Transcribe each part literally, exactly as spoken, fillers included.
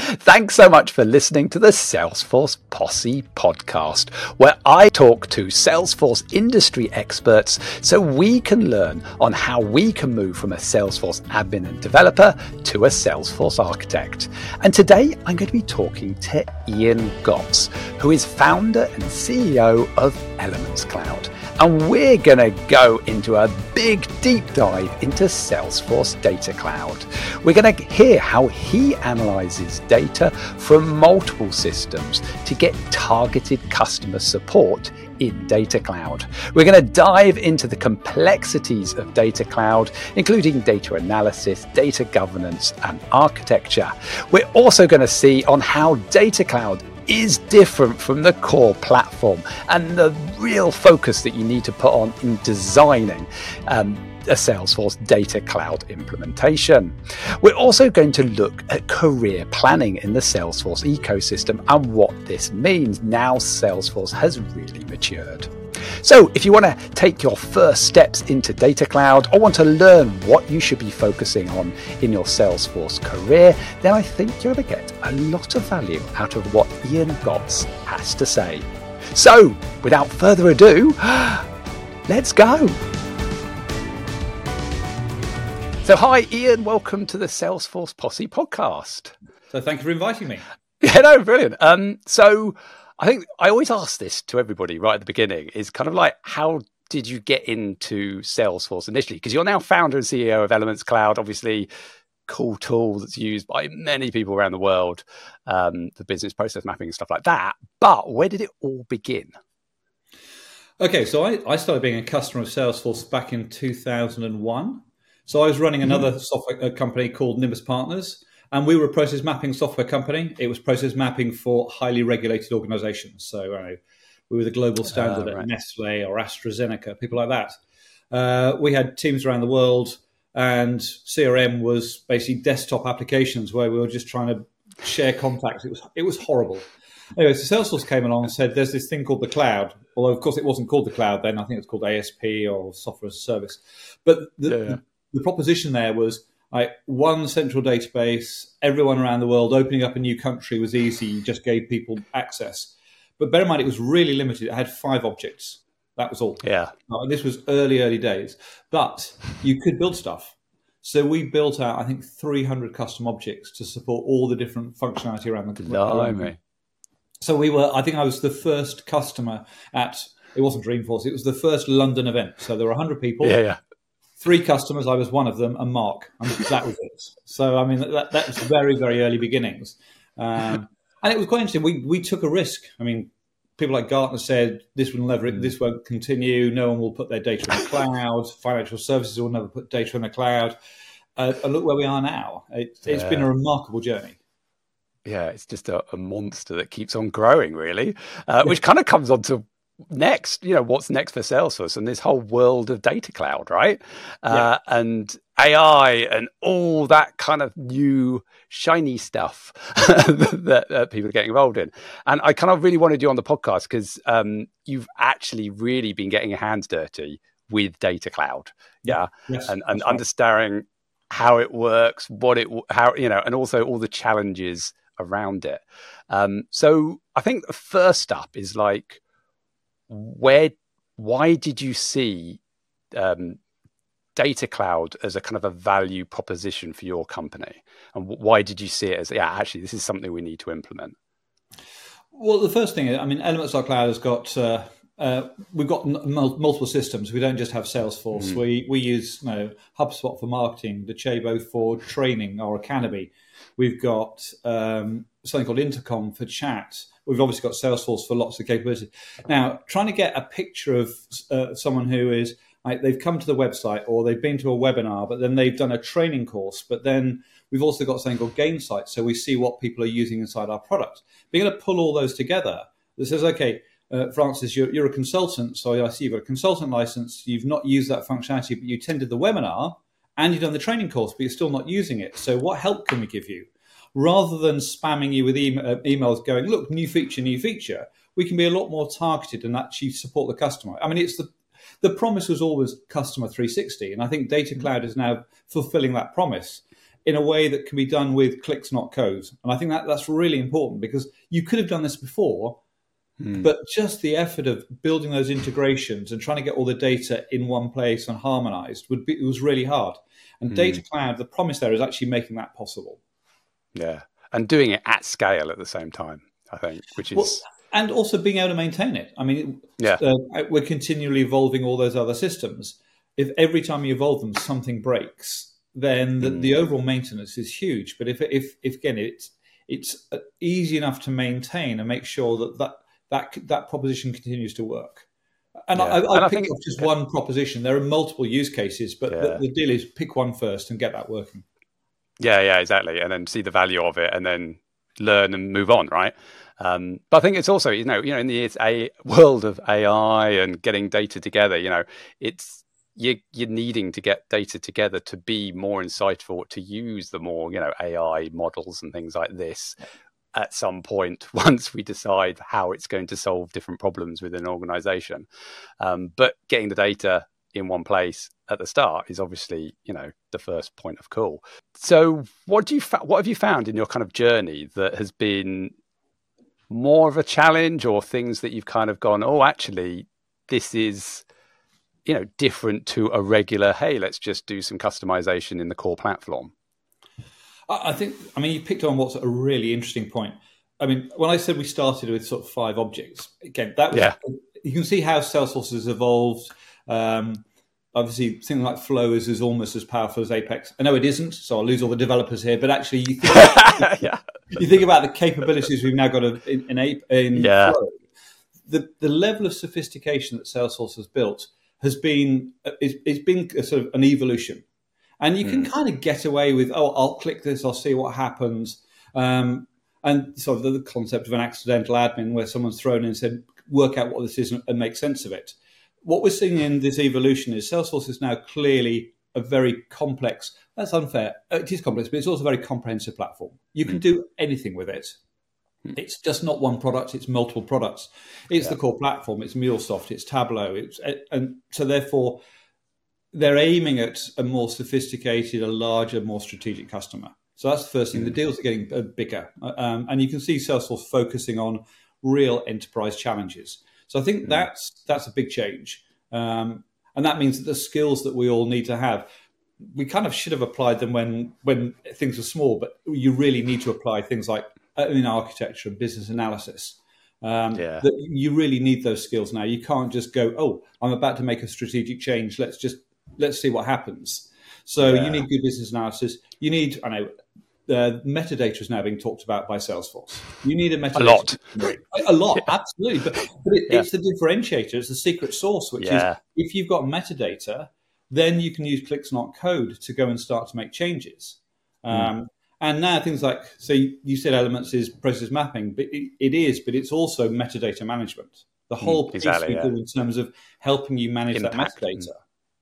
Thanks so much for listening to the Salesforce Posse podcast, where I talk to Salesforce industry experts so we can learn on how we can move from a Salesforce admin and developer to a Salesforce architect. And today I'm going to be talking to Ian Gotts, who is founder and C E O of Elements Cloud. And we're going to go into a big deep dive into Salesforce Data Cloud. We're going to hear how he analyzes data from multiple systems to get targeted customer support in Data Cloud. We're going to dive into the complexities of Data Cloud, including data analysis, data governance, and architecture. We're also going to see on how Data Cloud is different from the core platform and the real focus that you need to put on in designing um, a Salesforce Data Cloud implementation. We're also going to look at career planning in the Salesforce ecosystem and what this means now Salesforce has really matured. So if you want to take your first steps into Data Cloud or want to learn what you should be focusing on in your Salesforce career, then I think you're going to get a lot of value out of what Ian Gotts has to say. So without further ado, let's go. So hi Ian, welcome to the Salesforce Posse podcast. So thank you for inviting me. Yeah, no, brilliant. Um, so I think I always ask this to everybody right at the beginning is kind of like, how did you get into Salesforce initially? Because you're now founder and C E O of Elements Cloud, obviously cool tool that's used by many people around the world um, for business process mapping and stuff like that. But where did it all begin? Okay, so I, I started being a customer of Salesforce back in two thousand one. So I was running another mm-hmm. software company called Nimbus Partners. And we were a process mapping software company. It was process mapping for highly regulated organizations. So uh, we were the global standard uh, right. at Nestle or AstraZeneca, people like that. Uh, we had teams around the world, and C R M was basically desktop applications where we were just trying to share contacts. It was it was horrible. Anyway, so Salesforce came along and said, there's this thing called the cloud. Although, of course, it wasn't called the cloud then. I think it's called A S P or Software as a Service. But the, yeah, yeah. the, the proposition there was, Like one central database, everyone around the world, opening up a new country was easy. You just gave people access. But bear in mind, it was really limited. It had five objects. That was all. Yeah. Now, this was early, early days. But you could build stuff. So we built out, I think, three hundred custom objects to support all the different functionality around the Blimey. So we were, I think I was the first customer at, it wasn't Dreamforce, it was the first London event. So there were one hundred people. Yeah, yeah. Three customers, I was one of them, and Mark. And that was it. So, I mean, that, that was very, very early beginnings. Um, and it was quite interesting. We we took a risk. I mean, people like Gartner said, this will never, this won't continue. No one will put their data in the cloud. Financial services will never put data in the cloud. Uh, and look where we are now. It, it's yeah. been a remarkable journey. Yeah, it's just a, a monster that keeps on growing, really, uh, which kind of comes on to next, you know, what's next for Salesforce and this whole world of Data Cloud, right? Uh, yeah. And A I and all that kind of new shiny stuff that uh, people are getting involved in. And I kind of really wanted you on the podcast because um, you've actually really been getting your hands dirty with Data Cloud, yeah, yes, and, and right. understanding how it works, what it, how you know, and also all the challenges around it. Um, so I think the first up is like, where, why did you see um, Data Cloud as a kind of a value proposition for your company? And why did you see it as, yeah, actually, this is something we need to implement? Well, the first thing, I mean, Elements Cloud has got, uh, uh, we've got n- multiple systems. We don't just have Salesforce. Mm. We we use you know, HubSpot for marketing, Docebo for training, or Academy. We've got um, something called Intercom for chat. We've obviously got Salesforce for lots of capabilities. Now, trying to get a picture of uh, someone who is, like, they've come to the website or they've been to a webinar, but then they've done a training course. But then we've also got something called Gainsight, so we see what people are using inside our product. Being able to pull all those together, that says, okay, uh, Francis, you're, you're a consultant, so I see you've got a consultant license. You've not used that functionality, but you attended the webinar and you've done the training course, but you're still not using it. So what help can we give you? Rather than spamming you with e- emails going, look, new feature, new feature, we can be a lot more targeted and actually support the customer. I mean, it's the the promise was always customer three sixty, and I think Data Cloud is now fulfilling that promise. in a way that can be done with clicks, not code. And I think that that's really important, because you could have done this before, mm. but just the effort of building those integrations and trying to get all the data in one place and harmonized would be, it was really hard. And mm. Data Cloud, the promise there is actually making that possible. Yeah. And doing it at scale at the same time, I think, which is... Well, and also being able to maintain it. I mean, yeah. uh, we're continually evolving all those other systems. If every time you evolve them, something breaks, then the, mm. the overall maintenance is huge. But if, if, if again, it's it's easy enough to maintain and make sure that that that, that proposition continues to work. And yeah. I, I, I picked off just one proposition. There are multiple use cases, but yeah. the, the deal is pick one first and get that working. Yeah, yeah, exactly. And then see the value of it, and then learn and move on, right? Um, but I think it's also, you know, you know, in the it's a world of A I and getting data together, you know, it's you, you're needing to get data together to be more insightful, to use the more, you know, A I models and things like this at some point once we decide how it's going to solve different problems within an organization. Um, but getting the data in one place at the start is obviously, you know, the first point of call. So what do you fa- what have you found in your kind of journey that has been more of a challenge, or things that you've kind of gone, oh, actually, this is, you know, different to a regular, hey, let's just do some customization in the core platform? I think, I mean, you picked on what's a really interesting point. I mean, when I said we started with sort of five objects, again, that was, yeah. you can see how Salesforce has evolved. Um, obviously, something like Flow is, is almost as powerful as Apex. I know it isn't, so I'll lose all the developers here, but actually, you think about, yeah. you think about the capabilities we've now got in, in, in yeah. Flow. The, the level of sophistication that Salesforce has built has been, it's, it's been a sort of an evolution. And you can mm. kind of get away with, oh, I'll click this, I'll see what happens. Um, and sort of the concept of an accidental admin, where someone's thrown in and said, work out what this is and make sense of it. What we're seeing in this evolution is Salesforce is now clearly a very complex, that's unfair, it is complex, but it's also a very comprehensive platform. You can mm. do anything with it. Mm. It's just not one product, it's multiple products. It's yeah. the core platform, it's MuleSoft, it's Tableau. It's, and so therefore, they're aiming at a more sophisticated, a larger, more strategic customer. So that's the first thing. The deals are getting bigger. Um, and you can see Salesforce focusing on real enterprise challenges. So I think mm. that's that's a big change. Um, and that means that the skills that we all need to have, we kind of should have applied them when, when things were small, but you really need to apply things like in architecture and business analysis. Um, yeah. that you really need those skills now. You can't just go, oh, I'm about to make a strategic change. Let's just Let's see what happens. So yeah. you need good business analysis. You need, I know, uh, metadata is now being talked about by Salesforce. You need a metadata. A lot. A lot, yeah. absolutely. But, but it, yeah. it's the differentiator. It's the secret sauce, which yeah. is if you've got metadata, then you can use clicks, not code, to go and start to make changes. Mm. Um, and now things like, so you, you said Elements is process mapping, but it, it is, but it's also metadata management. The whole mm, piece exactly, we yeah. do in terms of helping you manage Impact. that metadata.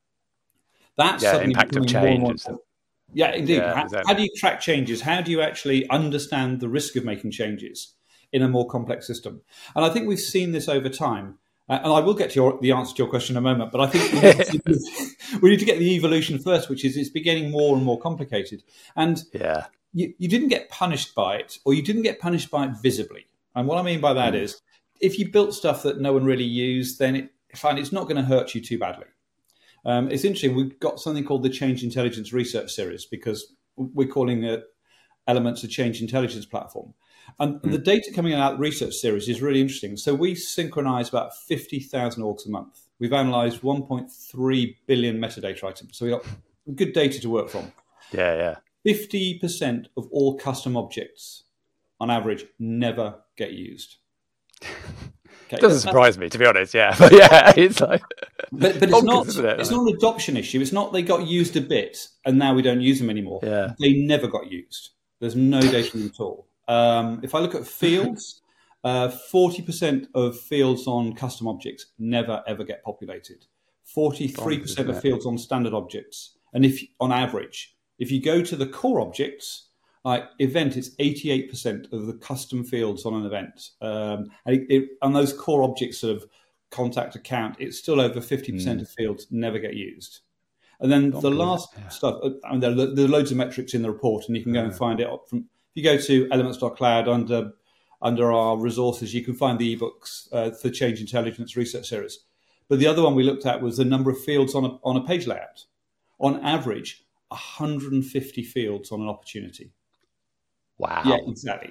That's yeah, suddenly impact of more and change. more. Yeah, indeed. Yeah, how, exactly. how do you track changes? How do you actually understand the risk of making changes in a more complex system? And I think we've seen this over time. Uh, and I will get to your, the answer to your question in a moment, but I think we need, to, we need to get the evolution first, which is it's getting more and more complicated. And yeah. you, you didn't get punished by it, or you didn't get punished by it visibly. And what I mean by that mm. is if you built stuff that no one really used, then it, fine, it's not going to hurt you too badly. Um, it's interesting. We've got something called the Change Intelligence Research Series because we're calling it Elements of Change Intelligence Platform. And mm. the data coming out of the research series is really interesting. So we synchronize about fifty thousand orgs a month. We've analyzed one point three billion metadata items. So we've got good data to work from. Yeah, yeah. fifty percent of all custom objects on average never get used. Okay, doesn't surprise me, to be honest. Yeah, but yeah, it's like, but, but it's not. It? It's not an adoption issue. It's not they got used a bit and now we don't use them anymore. Yeah, they never got used. There's no data at all. Um, if I look at fields, uh, forty percent of fields on custom objects never ever get populated. Forty-three percent of fields on standard objects, and if on average, if you go to the core objects. Like event, it's eighty-eight percent of the custom fields on an event. Um, and it, it, on those core objects, sort of contact account, it's still over fifty percent mm. of fields never get used. And then the last yeah. stuff, I mean, there, are, there are loads of metrics in the report, and you can go yeah. and find it from. If you go to elements dot cloud under under our resources, you can find the ebooks uh, for Change Intelligence Research Series. But the other one we looked at was the number of fields on a, on a page layout. On average, one hundred fifty fields on an opportunity. Wow. Yeah, exactly.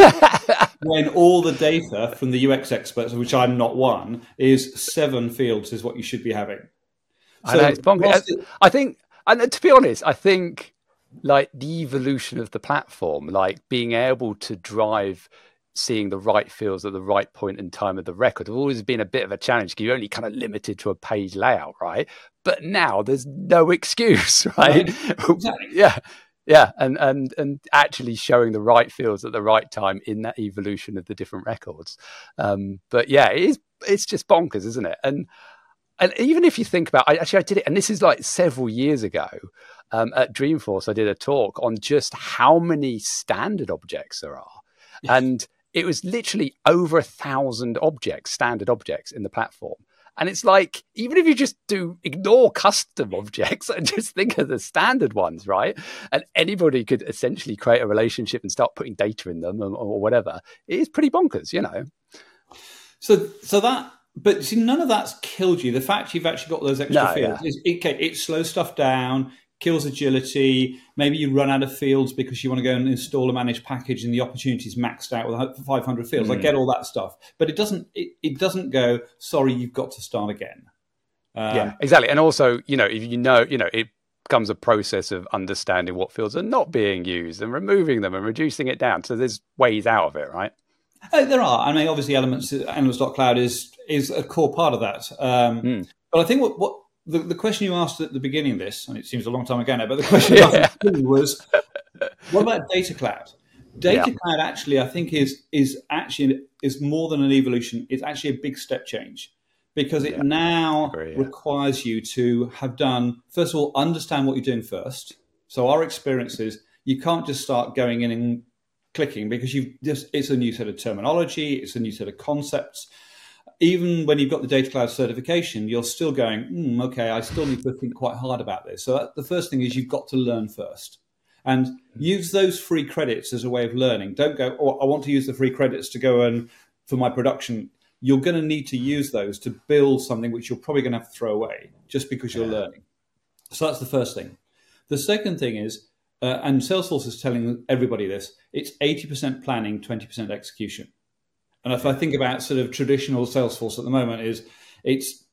When all the data from the U X experts, of which I'm not one, is seven fields is what you should be having. So, I know, it's bonkers. I think, and to be honest, I think like the evolution of the platform, like being able to drive seeing the right fields at the right point in time of the record have always been a bit of a challenge because you're only kind of limited to a page layout, right? But now there's no excuse, right? Exactly. yeah. Yeah, and, and and actually showing the right fields at the right time in that evolution of the different records. Um, but yeah, it is, it's just bonkers, isn't it? And and even if you think about, I, actually I did it, and this is like several years ago um, at Dreamforce, I did a talk on just how many standard objects there are. Yes. And it was literally over a thousand objects, standard objects in the platform. And it's like, even if you just do ignore custom objects and just think of the standard ones, right? And anybody could essentially create a relationship and start putting data in them or, or whatever. It is pretty bonkers, you know? So, so that, but see, none of that's killed you. The fact you've actually got those extra no, fields, yeah. is, it, it slows stuff down, kills agility. Maybe you run out of fields because you want to go and install a managed package and the opportunity's maxed out with five hundred fields. Mm. I get all that stuff, but it doesn't. It, it doesn't go. Sorry, you've got to start again. Um, yeah, exactly. And also, you know, if you know, you know, it becomes a process of understanding what fields are not being used and removing them and reducing it down. So there's ways out of it, right? Uh, there are. I mean, obviously, elements elements dot cloud is is a core part of that. Um, mm. But I think what what The, the question you asked at the beginning of this, and it seems a long time ago now, but the question you asked yeah. was, what about Data Cloud? Data yeah. Cloud actually, I think, is is actually is more than an evolution. It's actually a big step change because it yeah. now agree, yeah. requires you to have done, first of all, understand what you're doing first. So our experience is you can't just start going in and clicking because you've just, it's a new set of terminology, it's a new set of concepts. Even when you've got the Data Cloud certification, you're still going, mm, okay, I still need to think quite hard about this. So that, the first thing is you've got to learn first. And use those free credits as a way of learning. Don't go, oh, I want to use the free credits to go and for my production. You're going to need to use those to build something which you're probably going to have to throw away just because you're yeah. learning. So that's the first thing. The second thing is, uh, and Salesforce is telling everybody this, it's eighty percent planning, twenty percent execution. And if I think about sort of traditional Salesforce at the moment, is it's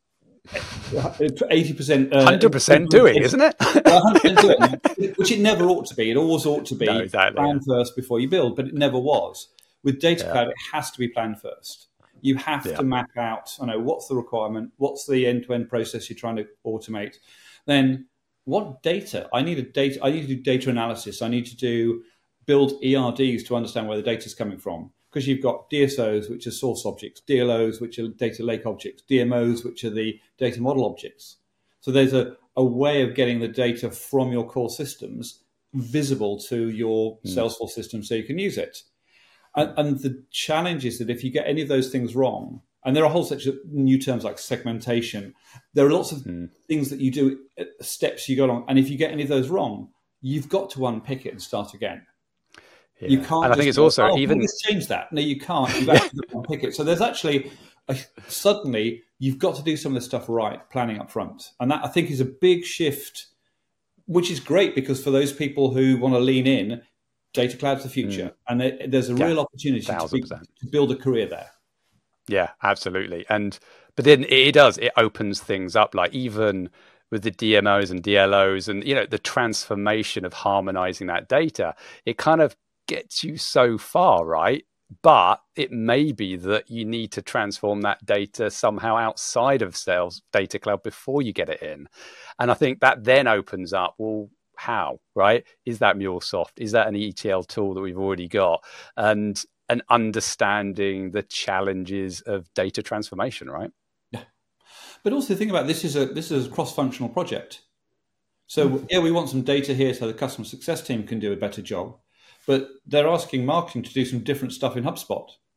eighty percent, uh, one hundred percent doing, isn't it? one hundred percent doing, which it never ought to be. It always ought to be no, exactly, plan yeah. first before you build, but it never was. With Data yeah. Cloud, it has to be planned first. You have yeah. to map out, I know, what's the requirement, what's the end-to-end process you're trying to automate. Then what data? I need a data. I need to do data analysis. I need to do build E R Ds to understand where the data is coming from. Because you've got D S Os, which are source objects, D L Os, which are data lake objects, D M Os, which are the data model objects. So there's a, a way of getting the data from your core systems visible to your mm. Salesforce system so you can use it. And, and the challenge is that if you get any of those things wrong, and there are a whole section of new terms like segmentation, there are lots of mm. things that you do, steps you go along. And if you get any of those wrong, you've got to unpick it and start again. Yeah. You can't. And I think it's go, also oh, even let's change that. No, you can't. You've actually got to pick it. So there's actually a, suddenly you've got to do some of this stuff right, planning up front, and that I think is a big shift, which is great because for those people who want to lean in, Data Cloud's the future, mm. and there, there's a yeah, real opportunity to, be, to build a career there. Yeah, absolutely. And but then it does. It opens things up, like even with the D M Os and D L Os, and you know the transformation of harmonizing that data. It kind of gets you so far, right? But it may be that you need to transform that data somehow outside of Sales Data Cloud before you get it in. And I think that then opens up, well, how, right? Is that MuleSoft? Is that an E T L tool that we've already got? And and understanding the challenges of data transformation, right? Yeah. But also think about this is a this is a cross-functional project. So mm-hmm. yeah, we want some data here so the customer success team can do a better job. But they're asking marketing to do some different stuff in HubSpot.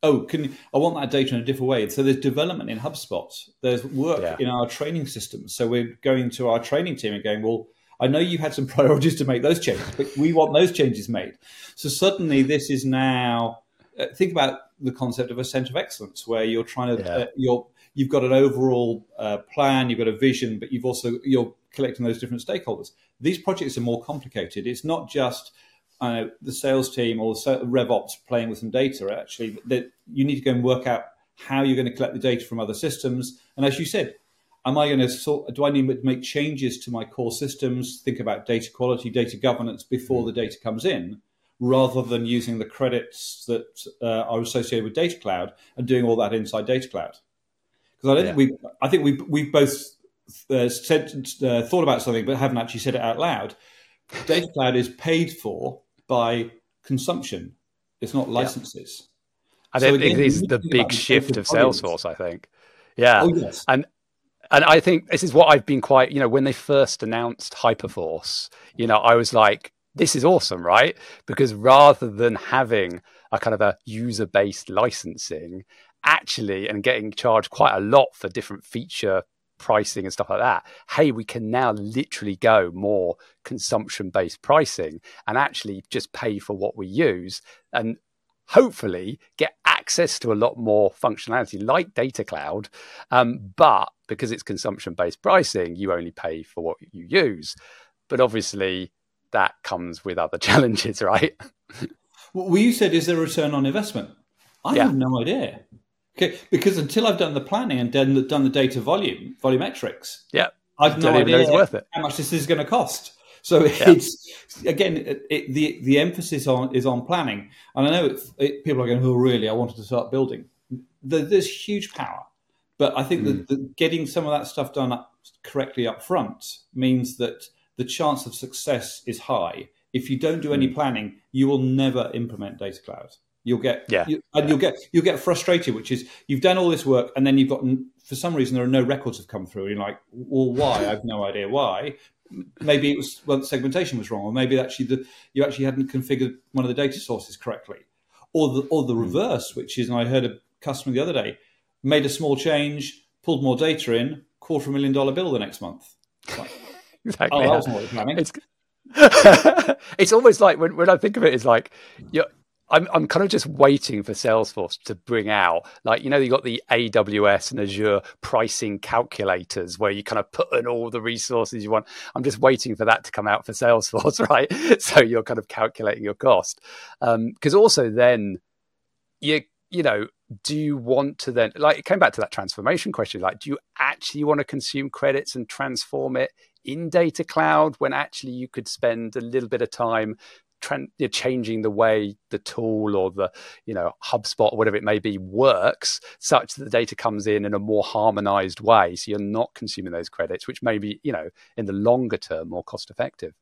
oh, can you, I want that data in a different way. So there's development in HubSpot. There's work Yeah. in our training systems. So we're going to our training team and going, well, I know you had some priorities to make those changes, but we want those changes made. So suddenly this is now, uh, think about the concept of a center of excellence, where you're trying to, Yeah. uh, you're, you've got an overall uh, plan, you've got a vision, but you've also, you're collecting those different stakeholders. These projects are more complicated. It's not just uh, the sales team or the RevOps playing with some data. Actually, that you need to go and work out how you're going to collect the data from other systems. And as you said, am I going to sort? Do I need to make changes to my core systems? Think about data quality, data governance before the data comes in, rather than using the credits that uh, are associated with Data Cloud and doing all that inside Data Cloud. Because I don't Yeah. think we, I think we we've both uh, said uh, thought about something, but haven't actually said it out loud. Data Cloud is paid for by consumption; it's not licenses. I So think again, this you is need to the think big about the shift total of volumes. Salesforce, I think. Yeah. Oh yes. And and I think this is what I've been quite, you know, when they first announced Hyperforce, you know, I was like, this is awesome, right? Because rather than having a kind of a user-based licensing, actually, and getting charged quite a lot for different feature pricing and stuff like that, hey, we can now literally go more consumption-based pricing and actually just pay for what we use, and hopefully get access to a lot more functionality like Data Cloud. Um, but because it's consumption-based pricing, you only pay for what you use. But obviously that comes with other challenges, right? Well, you said, is there a return on investment? I Yeah. have no idea. Okay, because until I've done the planning and done the, done the data volume, volumetrics, Yeah. I've no Don't even know idea it's worth it. how much this is going to cost. So Yeah. it's, again, it, it, the the emphasis on is on planning. And I know it, it, people are going, oh, really, I wanted to start building. The, there's huge power. But I think Mm. that, that getting some of that stuff done up, correctly up front means that the chance of success is high. If you don't do any Mm. planning, you will never implement Data Cloud. You'll get Yeah. you, and Yeah. you'll get you'll get frustrated, which is you've done all this work and then you've got, for some reason, there are no records have come through. You're like, well, why? I have no idea why. Maybe it was, well, the segmentation was wrong, or maybe actually the, you actually hadn't configured one of the data sources correctly, or the or the reverse, which is, and I heard a customer the other day made a small change, pulled more data in, quarter of a million dollar bill the next month. It's like, Exactly. oh, that yeah. wasn't what you're planning. It's it's almost like when, when I think of it, it's like you're, I'm I'm kind of just waiting for Salesforce to bring out, like, you know, you got the A W S and Azure pricing calculators where you kind of put in all the resources you want. I'm just waiting for that to come out for Salesforce, right? So you're kind of calculating your cost. Because um, also then you you know, do you want to then, like, it came back to that transformation question, like, do you actually want to consume credits and transform it in Data Cloud when actually you could spend a little bit of time tran- changing the way the tool or the, you know, HubSpot or whatever it may be works, such that the data comes in in a more harmonized way, so you're not consuming those credits, which may be, you know, in the longer term more cost effective.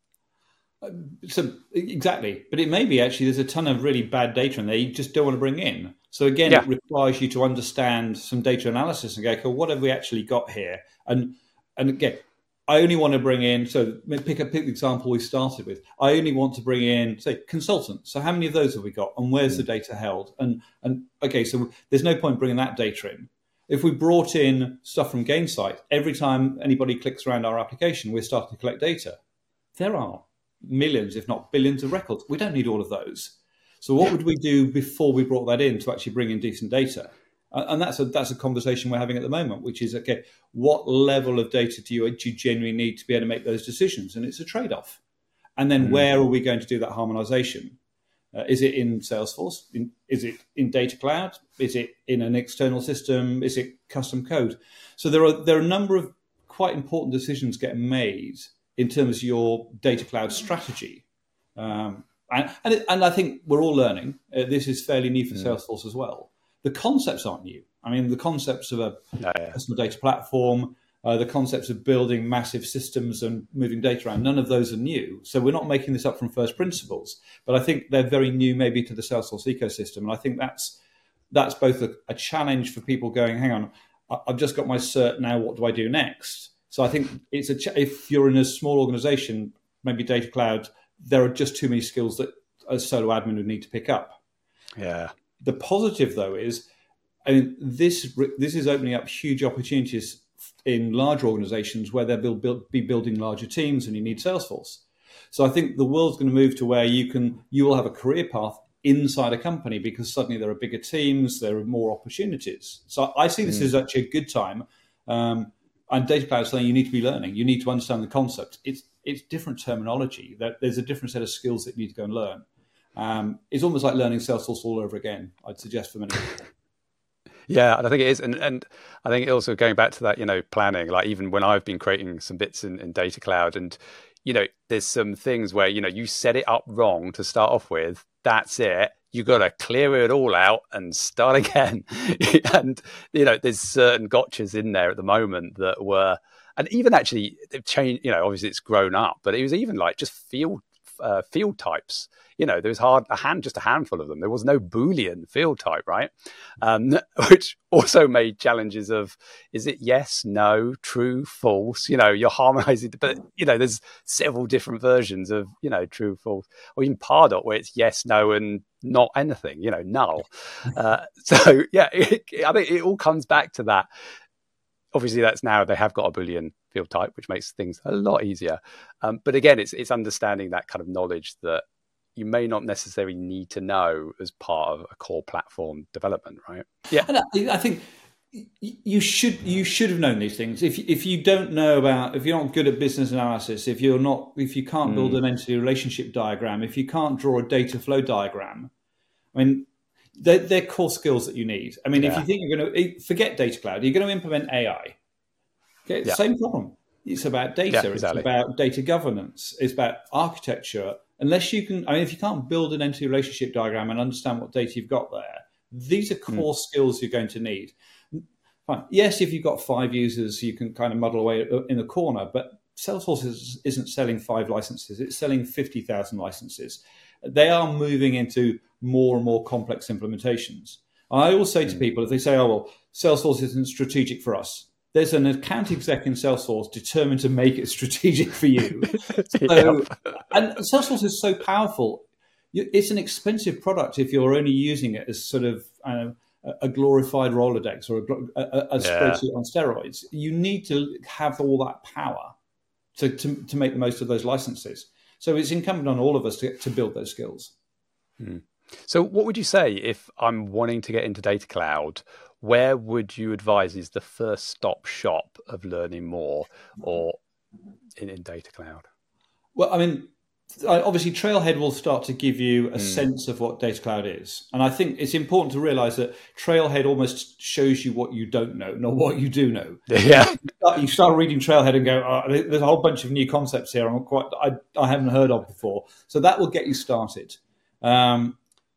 So exactly, but it may be actually there's a ton of really bad data in there you just don't want to bring in. So again, Yeah. it requires you to understand some data analysis and go, okay, what have we actually got here? And and again, I only want to bring in. So pick a pick the example we started with. I only want to bring in, say, consultants. So how many of those have we got, and where's the data held? And and okay, so there's no point bringing that data in. If we brought in stuff from Gainsight, every time anybody clicks around our application, we're starting to collect data. There are millions, if not billions, of records. We don't need all of those. So what would we do before we brought that in to actually bring in decent data? And that's a that's a conversation we're having at the moment, which is, okay, what level of data do you, do you genuinely need to be able to make those decisions? And it's a trade-off. And then mm. where are we going to do that harmonization? Uh, is it in Salesforce? In, is it in Data Cloud? Is it in an external system? Is it custom code? So there are there are a number of quite important decisions getting made in terms of your Data Cloud strategy. Um, and, and, it, and I think we're all learning. Uh, this is fairly new for mm. Salesforce as well. The concepts aren't new. I mean, the concepts of a oh, yeah. customer data platform, uh, the concepts of building massive systems and moving data around, none of those are new. So we're not making this up from first principles. But I think they're very new maybe to the Salesforce ecosystem. And I think that's that's both a, a challenge for people going, hang on, I've just got my cert now, what do I do next? So I think it's a ch- if you're in a small organization, maybe Data Cloud, there are just too many skills that a solo admin would need to pick up. Yeah. The positive, though, is I mean, this this is opening up huge opportunities in large organizations where they'll build, be building larger teams and you need Salesforce. So I think the world's going to move to where you can you will have a career path inside a company because suddenly there are bigger teams, there are more opportunities. So I see this mm. as actually a good time. Um, and Data Cloud is saying you need to be learning. You need to understand the concept. It's it's different terminology. There's a different set of skills that you need to go and learn. Um, it's almost like learning Salesforce all over again, I'd suggest for many people. Yeah, and I think it is. And, and I think also going back to that, you know, planning, like even when I've been creating some bits in, in Data Cloud and, you know, there's some things where, you know, you set it up wrong to start off with. That's it. You got to clear it all out and start again. And, you know, there's certain gotchas in there at the moment that were, and even actually they've changed, you know, obviously it's grown up, but it was even like just field, uh, field types. You know, there was hard a hand, just a handful of them. There was no Boolean field type, right? Um, which also made challenges of, is it yes, no, true, false? You know, you're harmonizing, but, you know, there's several different versions of, you know, true, false, or even Pardot where it's yes, no, and not anything, you know, null. Uh, so, yeah, it, I think it all comes back to that. Obviously, that's now they have got a Boolean field type, which makes things a lot easier. Um, but again, it's it's understanding that kind of knowledge that you may not necessarily need to know as part of a core platform development, right? Yeah, and I think you should you should have known these things. If if you don't know about, if you're not good at business analysis, if you're not, if you can't build mm. an entity relationship diagram, if you can't draw a data flow diagram, I mean, they're, they're core skills that you need. I mean, yeah. if you think you're going to forget Data Cloud, you're going to implement A I. Okay, yeah. Same problem. It's about data. Yeah, exactly. It's about data governance. It's about architecture. Unless you can, I mean, if you can't build an entity relationship diagram and understand what data you've got there, these are core mm. skills you're going to need. Fine. Yes, if you've got five users, you can kind of muddle away in the corner, but Salesforce is, isn't selling five licenses. It's selling fifty thousand licenses. They are moving into more and more complex implementations. I always say to people, if they say, oh, well, Salesforce isn't strategic for us, there's an account exec in Salesforce determined to make it strategic for you. So, yep. And Salesforce is so powerful. It's an expensive product if you're only using it as sort of uh, a glorified Rolodex or a, a, a spreadsheet yeah. on steroids. You need to have all that power to, to, to make the most of those licenses. So it's incumbent on all of us to, to build those skills. Hmm. So what would you say if I'm wanting to get into Data Cloud? Where would you advise is the first stop shop of learning more or in, in Data Cloud? Well, I mean, obviously Trailhead will start to give you a mm. sense of what Data Cloud is. And I think it's important to realize that Trailhead almost shows you what you don't know, not what you do know. Yeah. You start reading Trailhead and go, oh, there's a whole bunch of new concepts here I'm quite, I, I haven't heard of before. So that will get you started. Um,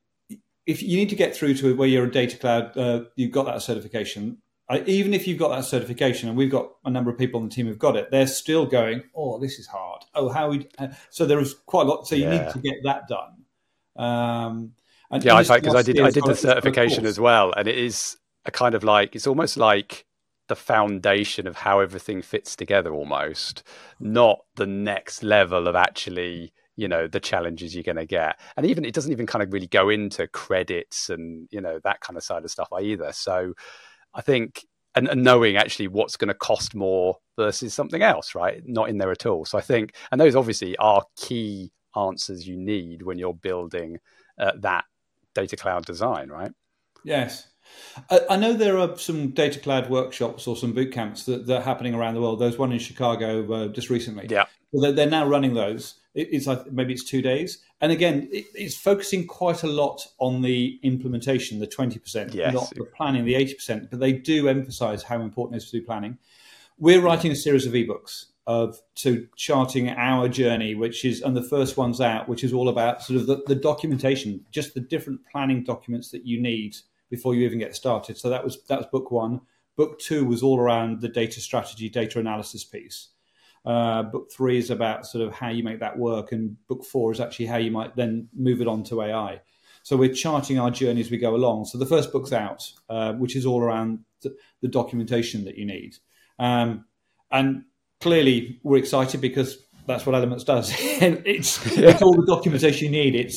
If you need to get through to where you're a Data Cloud, uh, you've got that certification. I, even if you've got that certification, and we've got a number of people on the team who've got it, they're still going, "Oh, this is hard. Oh, how we?" Uh, so there is quite a lot. So you yeah. need to get that done. Um, and yeah, because I, I did. I did the certification as well, and it is a kind of like it's almost like the foundation of how everything fits together, almost, not the next level of actually. You know, the challenges you're going to get. And even, it doesn't even kind of really go into credits and, you know, that kind of side of stuff either. So I think, and, and knowing actually what's going to cost more versus something else, right? Not in there at all. So I think, and those obviously are key answers you need when you're building uh, that Data Cloud design, right? Yes. I know there are some Data Cloud workshops or some boot camps that, that are happening around the world. There's one in Chicago uh, just recently. Yeah. So they're, they're now running those. It, it's like maybe it's two days. And again, it, it's focusing quite a lot on the implementation, the twenty percent, yes. not the planning, the eighty percent. But they do emphasize how important it is to do planning. We're writing a series of ebooks of to charting our journey, which is, and the first one's out, which is all about sort of the, the documentation, just the different planning documents that you need before you even get started. So that was that was book one. Book two was all around the data strategy, data analysis piece. Uh, book three is about sort of how you make that work, and book four is actually how you might then move it on to A I. So we're charting our journey as we go along. So the first book's out, uh, which is all around the, the documentation that you need. Um, and clearly we're excited because that's what Elements does. it's, yeah. it's all the documentation you need. It's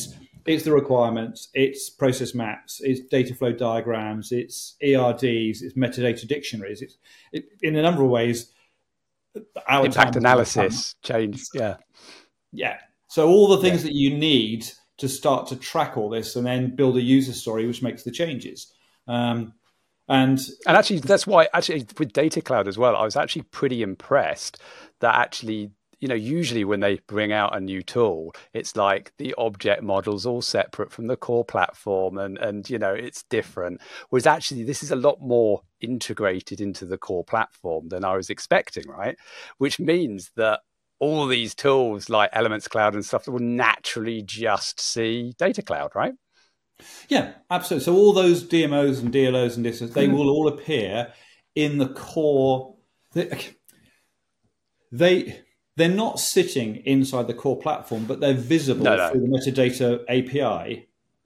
it's the requirements, it's process maps, it's data flow diagrams, it's E R Ds, it's metadata dictionaries. It's it, in a number of ways. Our Impact analysis, change, yeah, yeah. So all the things yeah. that you need to start to track all this, and then build a user story which makes the changes. Um, and and actually, that's why actually with Data Cloud as well, I was actually pretty impressed that actually, you know, usually when they bring out a new tool, it's like the object model's all separate from the core platform, and and you know it's different. Whereas actually, this is a lot more integrated into the core platform than I was expecting, right? Which means that all these tools like Elements Cloud and stuff will naturally just see Data Cloud, right? Yeah, absolutely. So all those D M Os and D L Os and this, they will all appear in the core. They, they they're not sitting inside the core platform, but they're visible no, no. through the metadata A P I.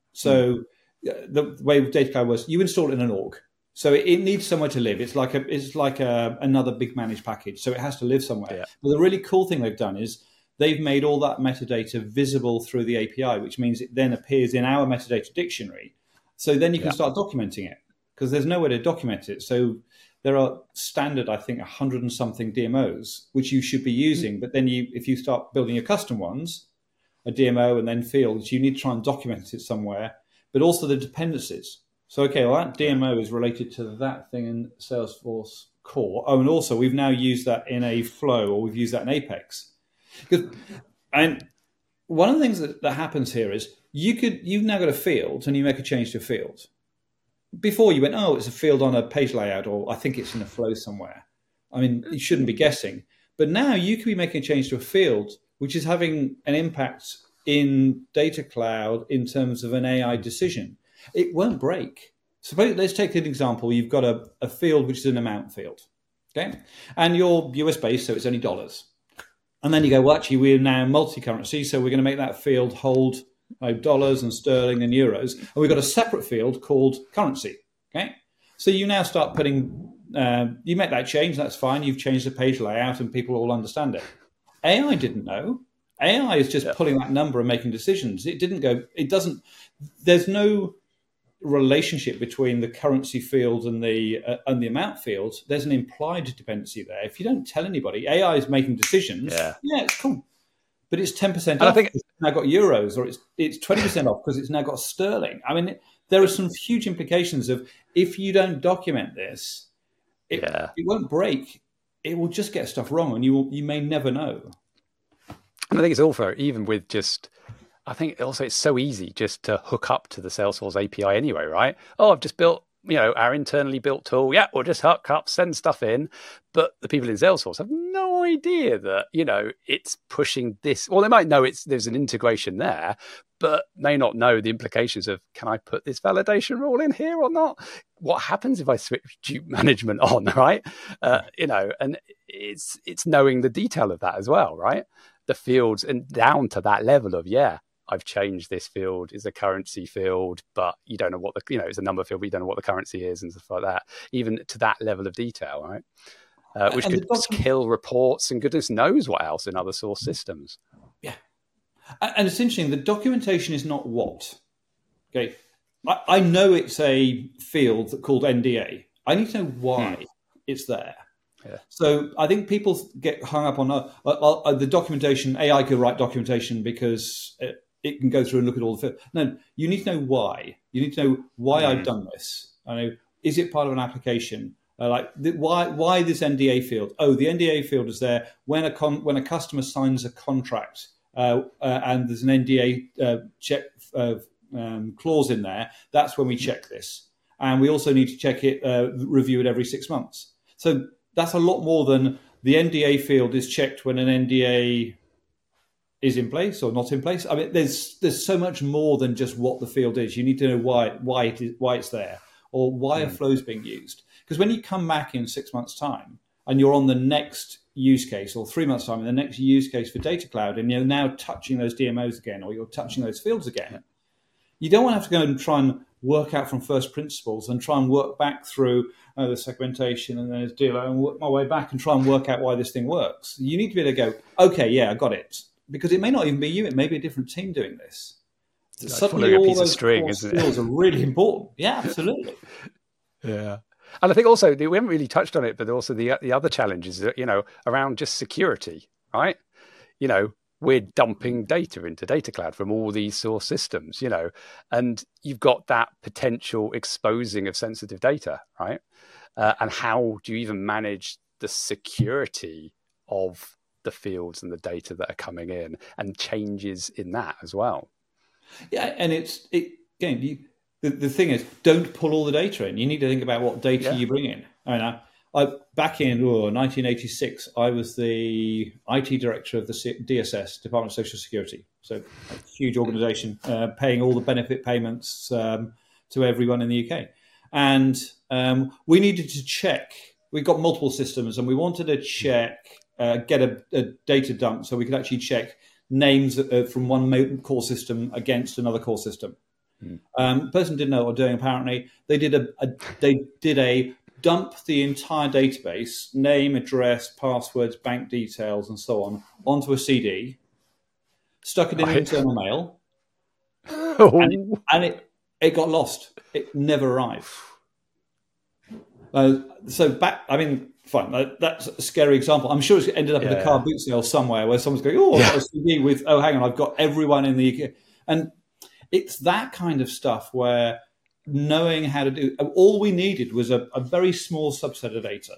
So mm. the, the way Data Cloud was, you install it in an org. So it, it needs somewhere to live. It's like a it's like a, another big managed package. So it has to live somewhere. Yeah. But the really cool thing they've done is they've made all that metadata visible through the A P I, which means it then appears in our metadata dictionary. So then you can yeah. start documenting it, because there's nowhere to document it. So there are standard, I think, a hundred and something D M Os, which you should be using. Mm-hmm. But then you, if you start building your custom ones, a D M O and then fields, you need to try and document it somewhere, but also the dependencies. So, okay, well, that D M O is related to that thing in Salesforce core. Oh, and also we've now used that in a flow, or we've used that in Apex. Because, and one of the things that, that happens here is you could, you've now got a field and you make a change to a field. Before you went, oh, it's a field on a page layout, or I think it's in a flow somewhere. I mean, you shouldn't be guessing. But now you could be making a change to a field, which is having an impact in Data Cloud in terms of an A I decision. It won't break. Suppose, let's take an example. You've got a, a field which is an amount field, okay? And you're U S based, so it's only dollars. And then you go, well, actually, we're now multi-currency, so we're going to make that field hold uh, dollars and sterling and euros. And we've got a separate field called currency, okay? So you now start putting, uh, you make that change, that's fine. You've changed the page layout and people all understand it. A I didn't know. A I is just yeah. pulling that number and making decisions. It didn't go, it doesn't, there's no relationship between the currency field and the uh, and the amount field. There's an implied dependency there. If you don't tell anybody, A I is making decisions. Yeah, yeah it's cool, but it's ten percent off. I think it's now got euros, or it's it's twenty percent off because it's now got sterling. I mean, there are some huge implications of if you don't document this, it, yeah. it won't break. It will just get stuff wrong, and you will you may never know. And I think it's also even with just. I think also it's so easy just to hook up to the Salesforce A P I anyway, right? Oh, I've just built, you know, our internally built tool. Yeah, we'll just hook up, send stuff in. But the people in Salesforce have no idea that, you know, it's pushing this. Well, they might know it's there's an integration there, but may not know the implications of, can I put this validation rule in here or not? What happens if I switch Duke management on, right? Uh, you know, and it's it's knowing the detail of that as well, right? The fields and down to that level of, yeah, I've changed this field, is a currency field, but you don't know what the, you know, it's a number field, but you don't know what the currency is and stuff like that, even to that level of detail, right? Uh, which and could document- kill reports and goodness knows what else in other source systems. Yeah. And it's interesting, the documentation is not what. Okay. I, I know it's a field called N D A. I need to know why hmm. it's there. Yeah. So I think people get hung up on uh, uh, uh, the documentation. A I could write documentation because it, it can go through and look at all the. No, you need to know why. You need to know why mm. I've done this. I know, is it part of an application? Uh, like the, why? Why this N D A field? Oh, the N D A field is there when a con, when a customer signs a contract uh, uh, and there's an N D A uh, check uh, um, clause in there. That's when we check this, and we also need to check it, uh, review it every six months. So. That's a lot more than the N D A field is checked when an N D A is in place or not in place. I mean, there's there's so much more than just what the field is. You need to know why why it is why it's there, or why mm. a flow is being used. Because when you come back in six months' time and you're on the next use case, or three months' time in the next use case for Data Cloud, and you're now touching those D M Os again, or you're touching those fields again, yeah. you don't want to have to go and try and work out from first principles and try and work back through uh, the segmentation and then there's D L O and work my way back and try and work out why this thing works. You need to be able to go, okay, yeah, I got it. Because it may not even be you. It may be a different team doing this. suddenly all those string, core skills are really important. Yeah, absolutely. Yeah. And I think also, we haven't really touched on it, but also the the other challenges, you know, around just security, right? You know, we're dumping data into Data Cloud from all these source systems, you know, and you've got that potential exposing of sensitive data, right? Uh, and how do you even manage the security of the fields and the data that are coming in and changes in that as well? Yeah, and it's, it, again, you, The, the thing is, don't pull all the data in. You need to think about what data yeah. you bring in. I mean, I, I, back in oh, nineteen eighty-six, I was the I T director of the D S S, Department of Social Security. So a huge organisation, uh, paying all the benefit payments um, to everyone in the U K. And um, we needed to check. We got multiple systems, and we wanted to check, uh, get a, a data dump so we could actually check names uh, from one core system against another core system. Um, the person didn't know what they were doing. Apparently, they did a, a they did a dump the entire database, name, address, passwords, bank details, and so on, onto a C D, stuck it in right. internal mail, oh. and, it, and it it got lost. It never arrived. Uh, so back, I mean, fine. That, that's a scary example. I'm sure it's ended up yeah. in a car boot sale somewhere where someone's going, "Oh, I've got a C D with oh, hang on, I've got everyone in the U K," and it's that kind of stuff where knowing how to do, all we needed was a, a very small subset of data.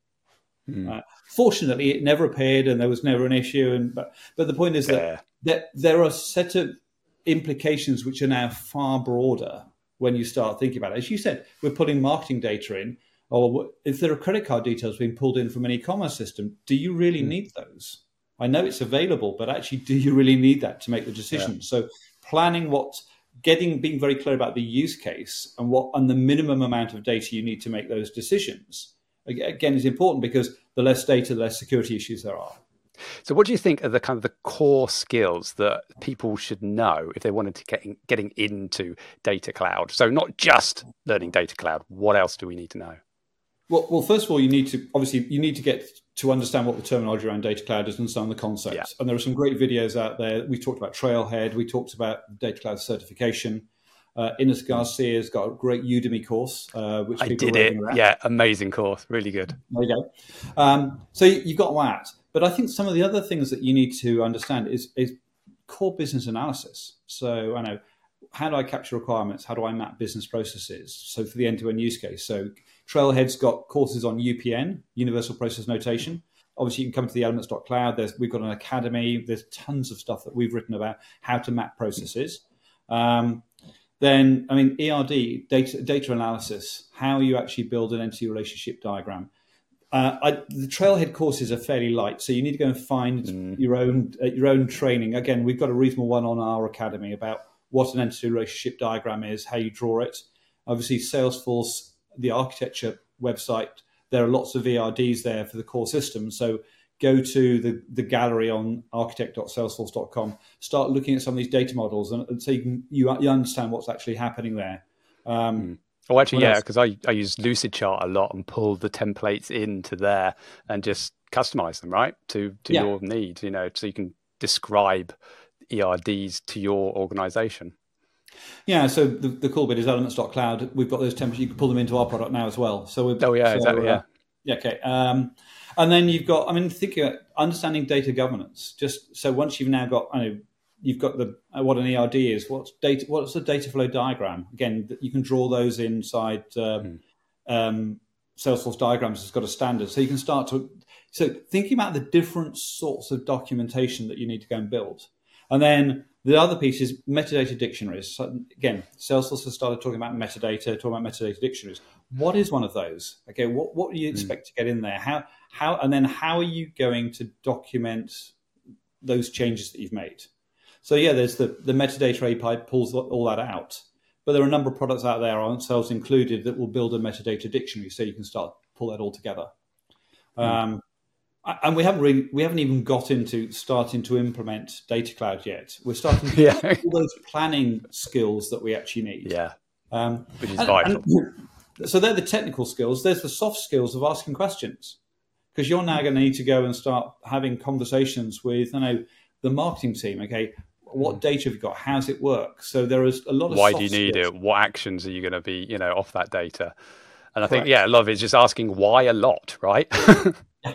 Mm. Uh, fortunately, it never appeared and there was never an issue. And But, but the point is that, yeah. that there are a set of implications which are now far broader when you start thinking about it. As you said, we're putting marketing data in, or if there are credit card details being pulled in from an e-commerce system, do you really mm. need those? I know it's available, but actually, do you really need that to make the decision? Yeah. So planning what, getting, being very clear about the use case and what, and the minimum amount of data you need to make those decisions, again, is important because the less data, the less security issues there are. So what do you think are the kind of the core skills that people should know if they wanted to get in, getting into Data Cloud? So not just learning Data Cloud, what else do we need to know? Well, well, first of all, you need to, obviously, you need to get to understand what the terminology around Data Cloud is and some of the concepts. Yeah. And there are some great videos out there. We talked about Trailhead. We talked about Data Cloud certification. Uh, Ines Garcia's got a great Udemy course, uh, which I people did it. Around. Yeah, amazing course. Really good. There you go. Um, so you've got that. But I think some of the other things that you need to understand is, is core business analysis. So I know, how do I capture requirements? How do I map business processes? So for the end-to-end use case. So Trailhead's got courses on U P N, Universal Process Notation. Obviously, you can come to the elements dot cloud. There's, we've got an academy. There's tons of stuff that we've written about how to map processes. Um, then, I mean, E R D, data, data analysis, how you actually build an entity relationship diagram. Uh, I, the Trailhead courses are fairly light, so you need to go and find mm. your own uh, your own training. Again, we've got a reasonable one on our academy about what an entity relationship diagram is, how you draw it. Obviously, Salesforce, the architecture website, there are lots of E R Ds there for the core system. So go to the, the gallery on architect dot salesforce dot com, start looking at some of these data models, and, and so you can you, you understand what's actually happening there. Um, mm. Oh, actually, yeah, because I, I use Lucidchart a lot and pull the templates into there and just customize them, right, to, to yeah. your needs, you know, so you can describe E R Ds to your organization. Yeah, so the, the cool bit is elements dot cloud. We've got those templates. You can pull them into our product now as well. So we're, oh, yeah, so, exactly, yeah. Uh, yeah, okay. Um, and then you've got, I mean, think about understanding data governance. Just so once you've now got, I know, you've got the uh, what an E R D is. What's data? What's a data flow diagram? Again, you can draw those inside um, mm. um, Salesforce diagrams. It's got a standard, so you can start to. So thinking about the different sorts of documentation that you need to go and build, and then the other piece is metadata dictionaries. So again, Salesforce has started talking about metadata, talking about metadata dictionaries. What is one of those? Okay, what what do you expect mm. to get in there? How how and then how are you going to document those changes that you've made? So yeah, there's the, the metadata A P I pulls all that out. But there are a number of products out there, ourselves included, that will build a metadata dictionary so you can start pull that all together. Mm. Um, and we haven't really, we haven't even got into starting to implement Data Cloud yet. We're starting to yeah. get all those planning skills that we actually need. Yeah, um, which is and, vital. And so they're the technical skills. There's the soft skills of asking questions, because you're now going to need to go and start having conversations with, you know, the marketing team. Okay, what mm. data have you got? How's it work? So there is a lot of why soft do you need skills. it? What actions are you going to be, you know, off that data? And I Correct. think, yeah, a lot of it's just asking why a lot, right? Yeah.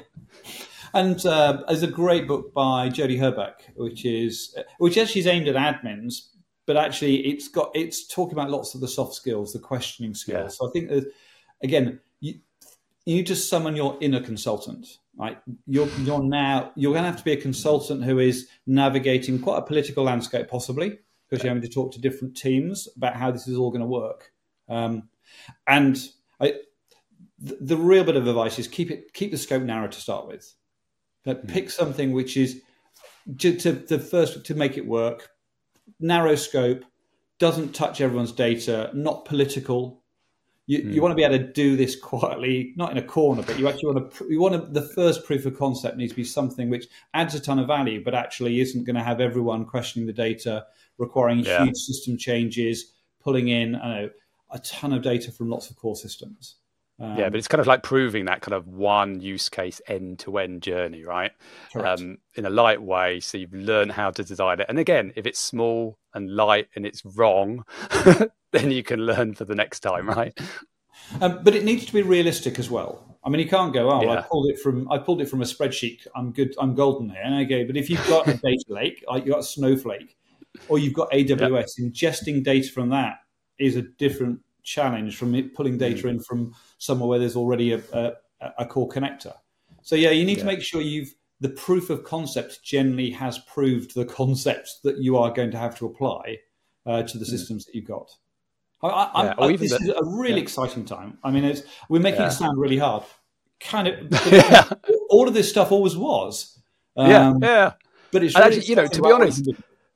And uh, there's a great book by Jody Herbeck, which is which actually is aimed at admins, but actually it's got it's talking about lots of the soft skills, the questioning skills. Yeah. So I think that, again, you, you need to summon your inner consultant, right? You're you're now you're going to have to be a consultant who is navigating quite a political landscape, possibly, because you're having to talk to different teams about how this is all going to work. Um, and I, the, the real bit of advice is keep it keep the scope narrow to start with. But pick something which is to, to the first to make it work. Narrow scope, doesn't touch everyone's data, not political. You, mm. you want to be able to do this quietly, not in a corner, but you actually want to. You want to. The first proof of concept needs to be something which adds a ton of value, but actually isn't going to have everyone questioning the data, requiring yeah. huge system changes, pulling in I don't know, a ton of data from lots of core systems. Um, yeah, but it's kind of like proving that kind of one use case end-to-end journey, right? Um, in a light way, so you've learned how to design it. And again, if it's small and light and it's wrong, then you can learn for the next time, right? Um, but it needs to be realistic as well. I mean, you can't go, oh, yeah. I pulled it from I pulled it from a spreadsheet. I'm good. I'm golden here. And okay, but if you've got a data lake, like you've got Snowflake, or you've got A W S, yep. ingesting data from that is a different challenge from it pulling data in from somewhere where there's already a, a, a core connector. So yeah, you need yeah. to make sure you've the proof of concept generally has proved the concepts that you are going to have to apply uh, to the systems mm. that you've got. I, I, yeah, I, this the, is a really yeah. exciting time. I mean, it's, we're making yeah. it sound really hard. Kind of, yeah. all of this stuff always was. Um, yeah, yeah. But it's really actually, you know, to be honest,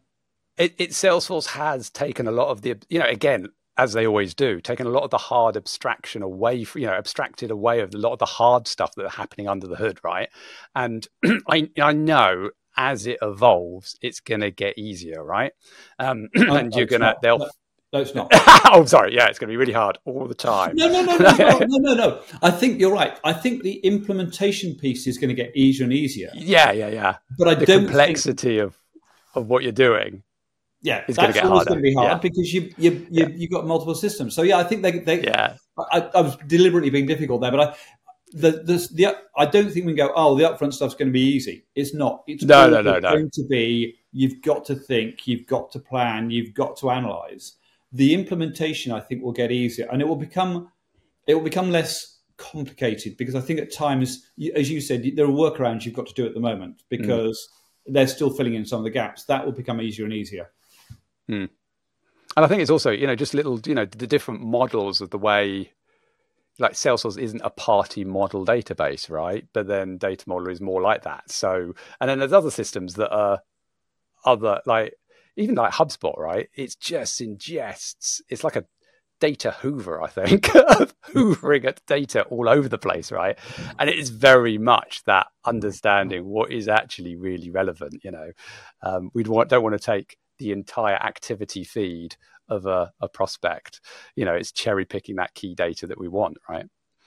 it, it Salesforce has taken a lot of the, you know, again, as they always do, taking a lot of the hard abstraction away, you know, abstracted away of a lot of the hard stuff that are happening under the hood, right? And I, I know as it evolves, it's going to get easier, right? Um, no, and no, you're going to, they'll... No, no, it's not. oh, sorry. Yeah, it's going to be really hard all the time. No, no, no, no, no, no, no, no. I think you're right. I think the implementation piece is going to get easier and easier. Yeah, yeah, yeah. But I the don't complexity think... of, of what you're doing. Yeah, it's that's going always to going to be hard yeah. because you you you yeah. you got multiple systems. So yeah, I think they they. Yeah. I, I was deliberately being difficult there, but I the the the I don't think we can go. Oh, the upfront stuff's going to be easy. It's not. It's no, no, no, no. going to be. You've got to think. You've got to plan. You've got to analyze. The implementation, I think, will get easier, and it will become it will become less complicated because I think at times, as you said, there are workarounds you've got to do at the moment because mm. they're still filling in some of the gaps. That will become easier and easier. Hmm. And I think it's also, you know, just little, you know, the different models of the way, like Salesforce isn't a party model database, right? But then data model is more like that. So, and then there's other systems that are other, like, even like HubSpot, right? It's just ingests, it's like a data hoover, I think, hoovering at data all over the place, right? And it is very much that understanding what is actually really relevant, you know. Um, we don't want to take the entire activity feed of a, a prospect. You know, it's cherry picking that key data that we want, right?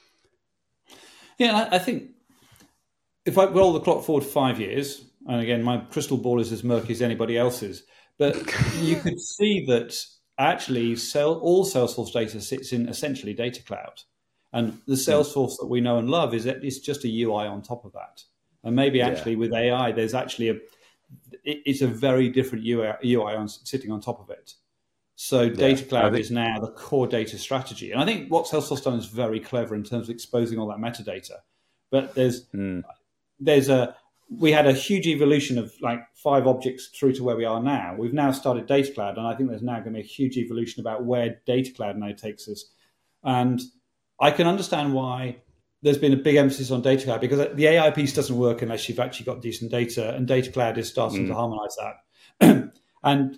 Yeah, I, I think if I roll the clock forward five years, and again, my crystal ball is as murky as anybody else's, but you could see that actually sell, all Salesforce data sits in essentially Data Cloud. And the Salesforce that we know and love is that it's just a U I on top of that. And maybe actually yeah. with A I, there's actually a it's a very different U I, U I on, sitting on top of it. So Data yeah, Cloud think... is now the core data strategy. And I think what Salesforce done is very clever in terms of exposing all that metadata. But there's mm. there's a we had a huge evolution of like five objects through to where we are now. We've now started Data Cloud, and I think there's now going to be a huge evolution about where Data Cloud now takes us. And I can understand why there's been a big emphasis on Data Cloud because the A I piece doesn't work unless you've actually got decent data, and Data Cloud is starting mm. to harmonize that. And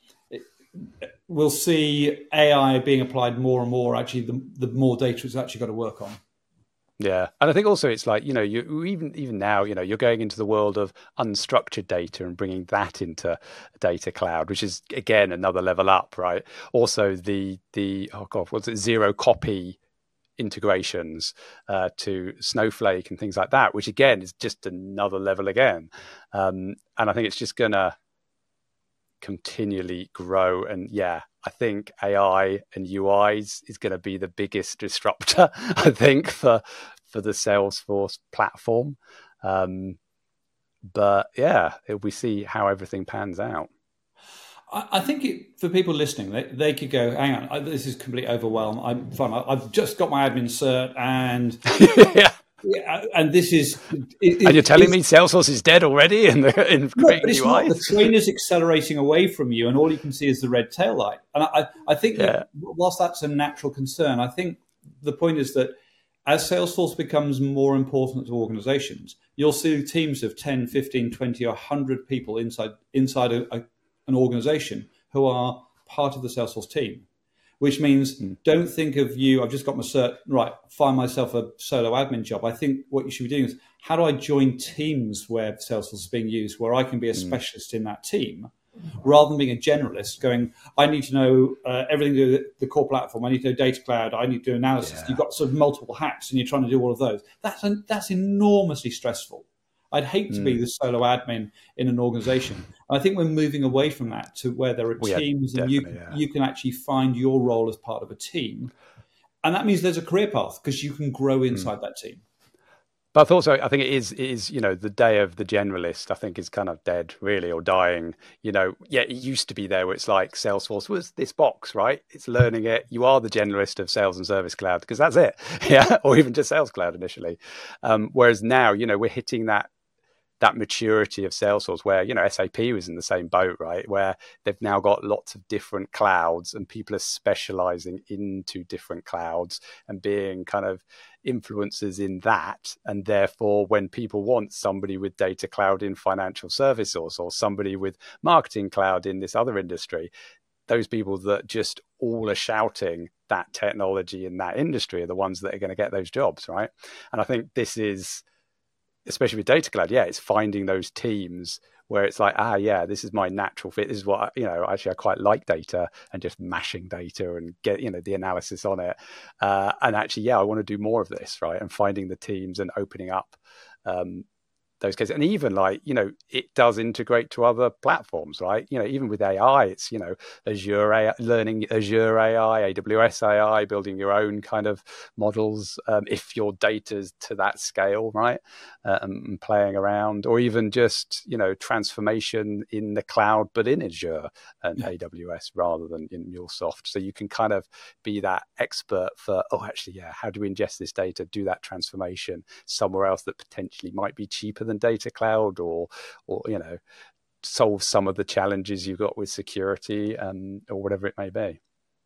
we'll see A I being applied more and more, actually, the, the more data it's actually got to work on. Yeah. And I think also it's like, you know, you even even now, you know, you're going into the world of unstructured data and bringing that into Data Cloud, which is, again, another level up, right? Also the, the oh God, what's it, zero copy integrations uh, to Snowflake and things like that, which again is just another level again. Um, and I think it's just going to continually grow. And yeah, I think A I and U Is is going to be the biggest disruptor, I think, for for the Salesforce platform. Um, but yeah, we see how everything pans out. I think it, for people listening, they, they could go, hang on, I, this is complete overwhelm. I'm fine. I, I've just got my admin cert, and yeah. yeah, and this is. It, and you're telling me Salesforce is dead already in the in no, but it's U Is? not. The train is accelerating away from you, and all you can see is the red tail light. And I, I think yeah. that whilst that's a natural concern, I think the point is that as Salesforce becomes more important to organizations, you'll see teams of ten, fifteen, twenty, or one hundred people inside inside a, a an organization who are part of the Salesforce team, which means mm. don't think of you, I've just got my cert, right, find myself a solo admin job. I think what you should be doing is, how do I join teams where Salesforce is being used, where I can be a mm. specialist in that team, rather than being a generalist going, I need to know uh, everything to do with the core platform, I need to know data cloud, I need to do analysis. Yeah. You've got sort of multiple hats and you're trying to do all of those. That's, an, that's enormously stressful. I'd hate to mm. be the solo admin in an organization. And I think we're moving away from that to where there are well, teams yeah, and you, yeah. you can actually find your role as part of a team. And that means there's a career path because you can grow inside mm. that team. But also, I think it is, it is, you know, the day of the generalist, I think is kind of dead, really, or dying. You know, yeah, it used to be there where it's like Salesforce was this box, right? It's learning it. You are the generalist of Sales and Service Cloud because that's it. Yeah. Or even just Sales Cloud initially. Um, whereas now, you know, we're hitting that that maturity of Salesforce where, you know, S A P was in the same boat, right? Where they've now got lots of different clouds and people are specializing into different clouds and being kind of influencers in that. And therefore, when people want somebody with data cloud in financial services or somebody with marketing cloud in this other industry, those people that just all are shouting that technology in that industry are the ones that are going to get those jobs, right? And I think this is, especially with data cloud, yeah, it's finding those teams where it's like, ah, yeah, this is my natural fit. This is what, you know, actually I quite like data and just mashing data and get, you know, the analysis on it. Uh, and actually, yeah, I want to do more of this, right? And finding the teams and opening up um, those cases. And even like, you know, it does integrate to other platforms, right? You know, even with A I, it's, you know, Azure A I, learning Azure A I, A W S A I, building your own kind of models. Um, if your data's to that scale, right? Uh, and playing around, or even just, you know, transformation in the cloud, but in Azure and yeah. A W S rather than in MuleSoft. So you can kind of be that expert for, oh, actually, yeah, how do we ingest this data, do that transformation somewhere else that potentially might be cheaper than data cloud, or or you know, solve some of the challenges you've got with security and or whatever it may be.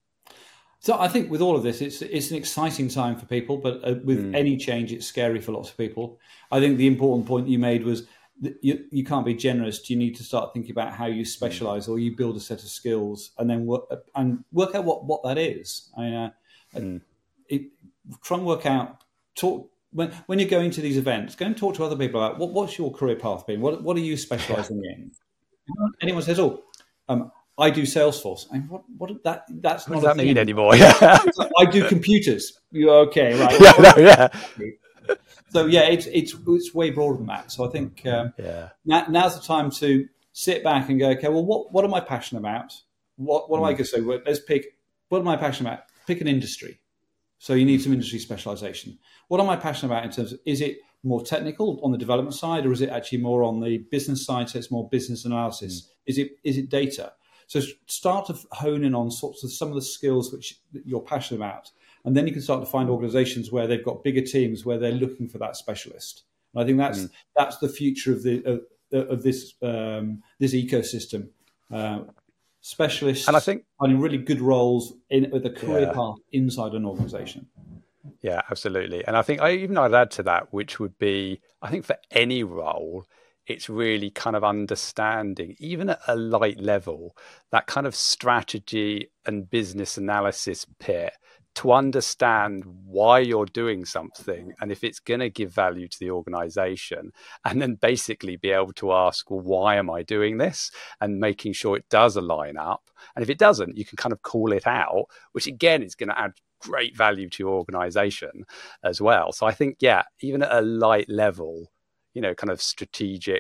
So I think with all of this, it's it's an exciting time for people, but uh, with mm. any change, it's scary for lots of people. I think the important point you made was that you, you can't be generous. You need to start thinking about how you specialize, mm. or you build a set of skills, and then work and work out what, what that is. I mean, uh, mm. it, try and work out talk. When when you're going to these events, go and talk to other people about what, what's your career path been? What what are you specializing in? Anyone says, "Oh, um, I do Salesforce." I mean, what what that that's what not does a that thing. mean anymore? Yeah. Like, I do computers. You okay? Right? Yeah, no, yeah. So yeah, it's it's it's way broader than that. So I think um, yeah. now, now's the time to sit back and go, okay, well, what what am I passionate about? What what am mm. I going to say? Well, let's pick. What am I passionate about? Pick an industry. So you need some industry specialization. What am I passionate about in terms of, is it more technical on the development side, or is it actually more on the business side? So it's more business analysis. Mm. Is it is it data? So start to hone in on sorts of some of the skills which you're passionate about. And then you can start to find organizations where they've got bigger teams where they're looking for that specialist. And I think that's mm. that's the future of the of, of this um, this ecosystem. Uh, specialists, and I think finding really good roles in with a career yeah. path inside an organization. Yeah, absolutely. And I think I even I'd add to that, which would be, I think for any role, it's really kind of understanding, even at a light level, that kind of strategy and business analysis bit, to understand why you're doing something and if it's going to give value to the organization, and then basically be able to ask, well, why am I doing this? And making sure it does align up. And if it doesn't, you can kind of call it out, which again is going to add great value to your organization as well. So I think, yeah, even at a light level, you know, kind of strategic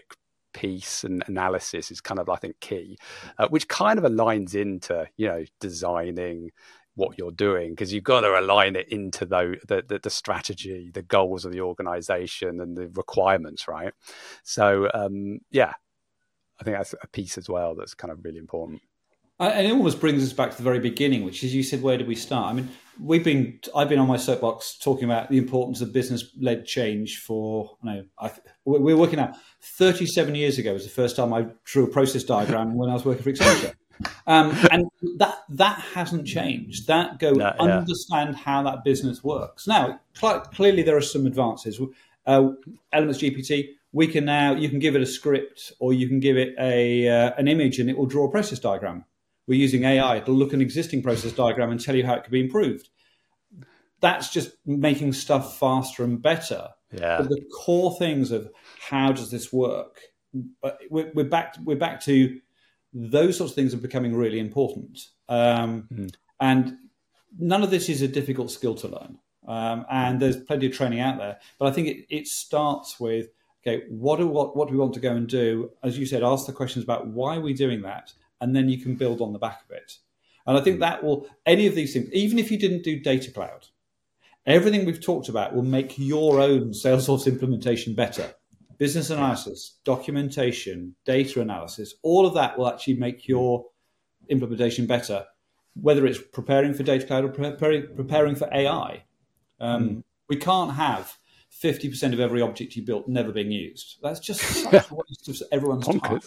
piece and analysis is kind of, I think, key, uh, which kind of aligns into, you know, designing what you're doing, because you've got to align it into the, the the the strategy, the goals of the organization, and the requirements, right? So um yeah, I think that's a piece as well that's kind of really important. And it almost brings us back to the very beginning, which is, you said, where did we start? I mean, we've been I've been on my soapbox talking about the importance of business-led change for, you know, I, we're working out thirty-seven years ago was the first time I drew a process diagram when I was working for Accenture. Um, and that that hasn't changed. That go no, yeah. understand how that business works. Now, cl- clearly there are some advances. Uh, Elements G P T, we can now you can give it a script, or you can give it a uh, an image, and it will draw a process diagram. We're using A I. It'll look at an existing process diagram and tell you how it could be improved. That's just making stuff faster and better. Yeah. But the core things of how does this work? We're, we're back. We're back to those sorts of things are becoming really important. Um, mm. And none of this is a difficult skill to learn. Um, and there's plenty of training out there. But I think it, it starts with, okay, what do what, what do we want to go and do? As you said, ask the questions about why are we doing that? And then you can build on the back of it. And I think that will, any of these things, even if you didn't do Data Cloud, everything we've talked about will make your own Salesforce implementation better. Business analysis, documentation, data analysis, all of that will actually make your implementation better, whether it's preparing for Data Cloud or preparing, preparing for A I. Um, mm. We can't have fifty percent of every object you built never being used. That's just such a waste of everyone's time.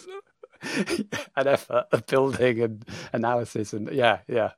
An effort of building and analysis, and yeah, yeah.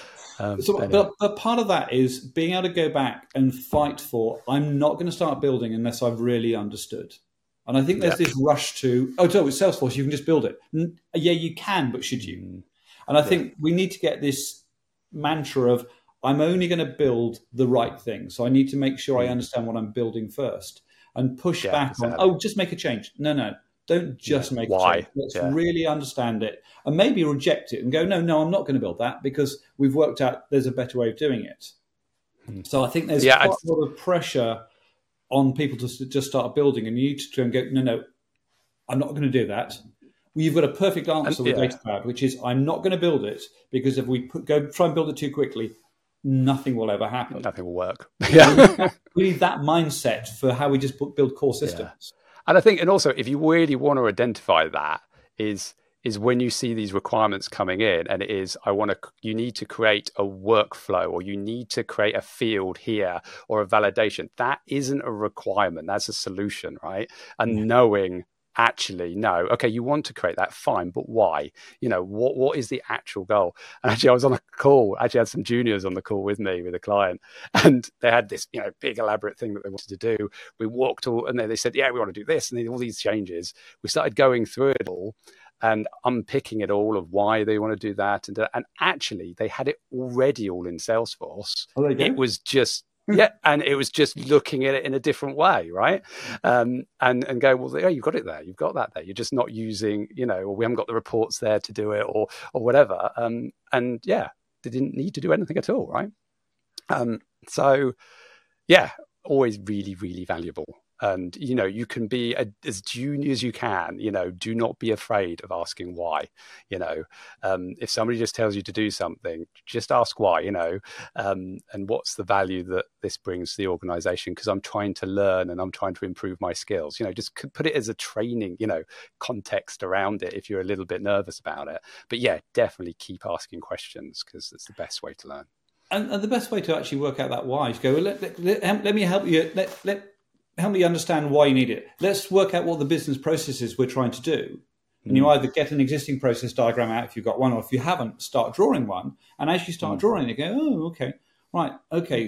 Um, so, but, but part of that is being able to go back and fight for, I'm not going to start building unless I've really understood. And I think there's yep. this rush to, oh, no, it's Salesforce, you can just build it. Yeah, you can, but should you? Mm. And I yeah. think we need to get this mantra of, I'm only going to build the right thing. So I need to make sure mm. I understand what I'm building first, and push yeah, back exactly. on, oh, just make a change. No, no. Don't just make Why? a change. Let's yeah. really understand it, and maybe reject it and go, no, no, I'm not going to build that because we've worked out there's a better way of doing it. Hmm. So I think there's yeah, quite I'd... a lot of pressure on people to just start building, and you need to go, no, no, I'm not going to do that. Well, you've got a perfect answer and, with yeah. Data Cloud, which is I'm not going to build it because if we put, go try and build it too quickly, nothing will ever happen. Nothing will work. Yeah. We need that mindset for how we just build core systems. Yeah. And I think, and also, if you really want to identify that, is is when you see these requirements coming in, and it is, I want to, you need to create a workflow, or you need to create a field here, or a validation. That isn't a requirement. That's a solution, right? And yeah. knowing, actually, no, okay, you want to create that, fine, but why? You know, what what is the actual goal? And actually, I was on a call, actually had some juniors on the call with me, with a client, and they had this, you know, big elaborate thing that they wanted to do. We walked all, and then they said, yeah, we want to do this, and then all these changes. We started going through it all and unpicking it all of why they want to do that. And, and actually, they had it already all in Salesforce. Oh, it was just, yeah, and it was just looking at it in a different way, right? Um, and and go, well, yeah, you've got it there, you've got that there. You're just not using, you know, or we haven't got the reports there to do it, or or whatever. Um, and yeah, they didn't need to do anything at all, right? Um, so yeah, always really, really valuable. And, you know, you can be a, as junior as you can, you know, do not be afraid of asking why. You know, um, if somebody just tells you to do something, just ask why, you know, um, and what's the value that this brings to the organization? Because I'm trying to learn and I'm trying to improve my skills. You know, just put it as a training, you know, context around it if you're a little bit nervous about it. But yeah, definitely keep asking questions, because it's the best way to learn. And, and the best way to actually work out that why is go, well, let, let, let, let me help you. Let, let, help me understand why you need it. Let's work out what the business processes we're trying to do. And you either get an existing process diagram out if you've got one, or if you haven't, start drawing one. And as you start drawing, you go, oh, okay, right, okay.